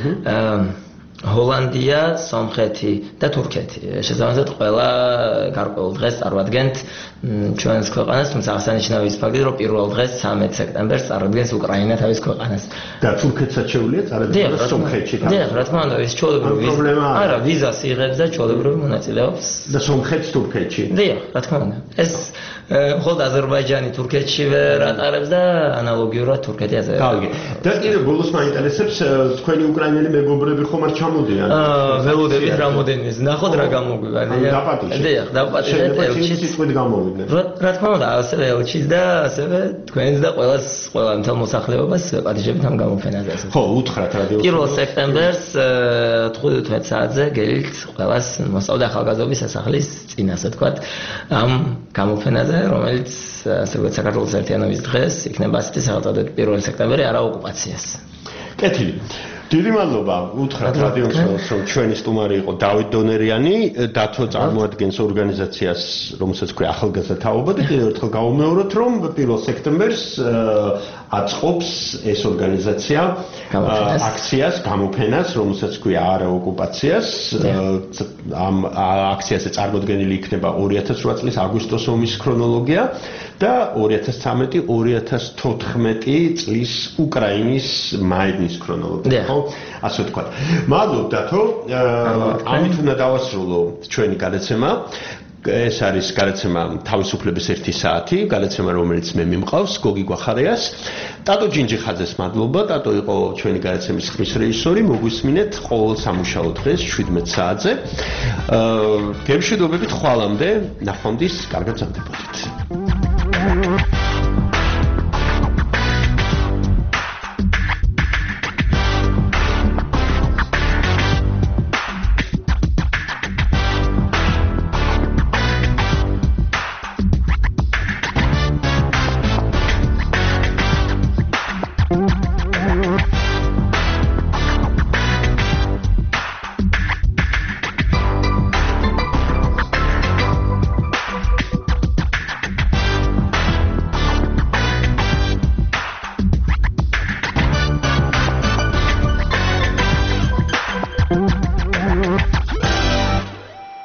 H: ჰოლანდია, სომხეთი და თურქეთი. შესაბამისად ყველა გარკვეულ დღეს წარმოადგენთ ჩვენს ქვეყანას, თუმცა აღსანიშნავია ის факტი, რომ პირველ დღეს ცამეტ სექტემბერს წარმოადგენს უკრაინა თავის ქვეყანას.
C: და თურქეთსაც შეუძლია წარადგინოს სომხეთში.
H: დიახ, რა თქმა უნდა, ეს ჩვეულებრივი არა ვიზას იღებს და ჩვეულებრივი მონაწილეობს
C: და სომხეთს თურქეთში.
H: დიახ, რა თქმა უნდა. ეს მხოლოდ აზერბაიჯანი თურქეთში ვერ ატარებს და ანალოგიურად თურქეთი ასე.
C: კარგი. და კიდევ ბოლოს მაინტერესებს თქვენი უკრაინელი მეგობრები ხომ არ ჩამოდიან?
H: აა, ველოდებით რამოდენიმე. ნახოთ რა გამოგვივა. დიახ, დაპატიჟეთ ელჩის
C: სიტყვით გამოვიდნენ.
H: რა თქმა უნდა, ასევე ელჩის და ასევე თქვენს და ყველას ყველა მთელ მოსახლეობას პატიჟებით ამ გამოფენაზე ასე.
C: ხო, უთხრათ რადიო.
H: პირველ სექტემბერს თხუთმეტ საათზე გელით ყველას მოსწავლე ახალგაზრდობის სასახლის წინ ასე ვთქვათ ამ გამოფენაზე, რომელიც ასე ვთქვათ საქართველოს ერთიანობის დღეს იქნება ასეთი სახელწოდებით პირველ სექტემბერი არა ოკუპაციას.
C: კეთილი. დიდი მადლობა. უთხრათ რადიოს რომ ჩვენი სტუმარი იყო დავით დონერიანი, დათო წარმოადგენს ორგანიზაციას, რომელსაც ქვია ახალგაზრდა თაობა და კიდევ ერთხელ გავუმეოროთ, რომ პირველ სექტემბერს აწყობს ეს ორგანიზაცია აქციას, გამოფენას, რომელსაც ქვია არა ოკუპაციას. ამ აქციაზე წარმოდგენილი იქნება ორი ათას რვა წლის აგვისტოს ომის ქრონოლოგია და ორი ათას ცამეტი ორი ათას თოთხმეტი წლის უკრაინის მაიდნის ქრონოლოგია. ხო, ასე ვთქვათ. მადლობ დათო. ამით უნდა დავასრულო ჩვენი გადაცემა. ეს არის გადაცემა თავისუფლების ერთი საათი, გადაცემა რომელიც მე მიმყავს გოგი გვახარიას. ტატო ჯინჯიხაძეს მადლობა, ტატო იყო ჩვენი გადაცემის ხმის რეჟისორი. მოგვისმინეთ ყოველ სამუშაო დღეს შვიდმეტ საათზე. აა გემშვიდობებით ხვალამდე, ნახვამდის, კარგად გრძელდებოდეთ.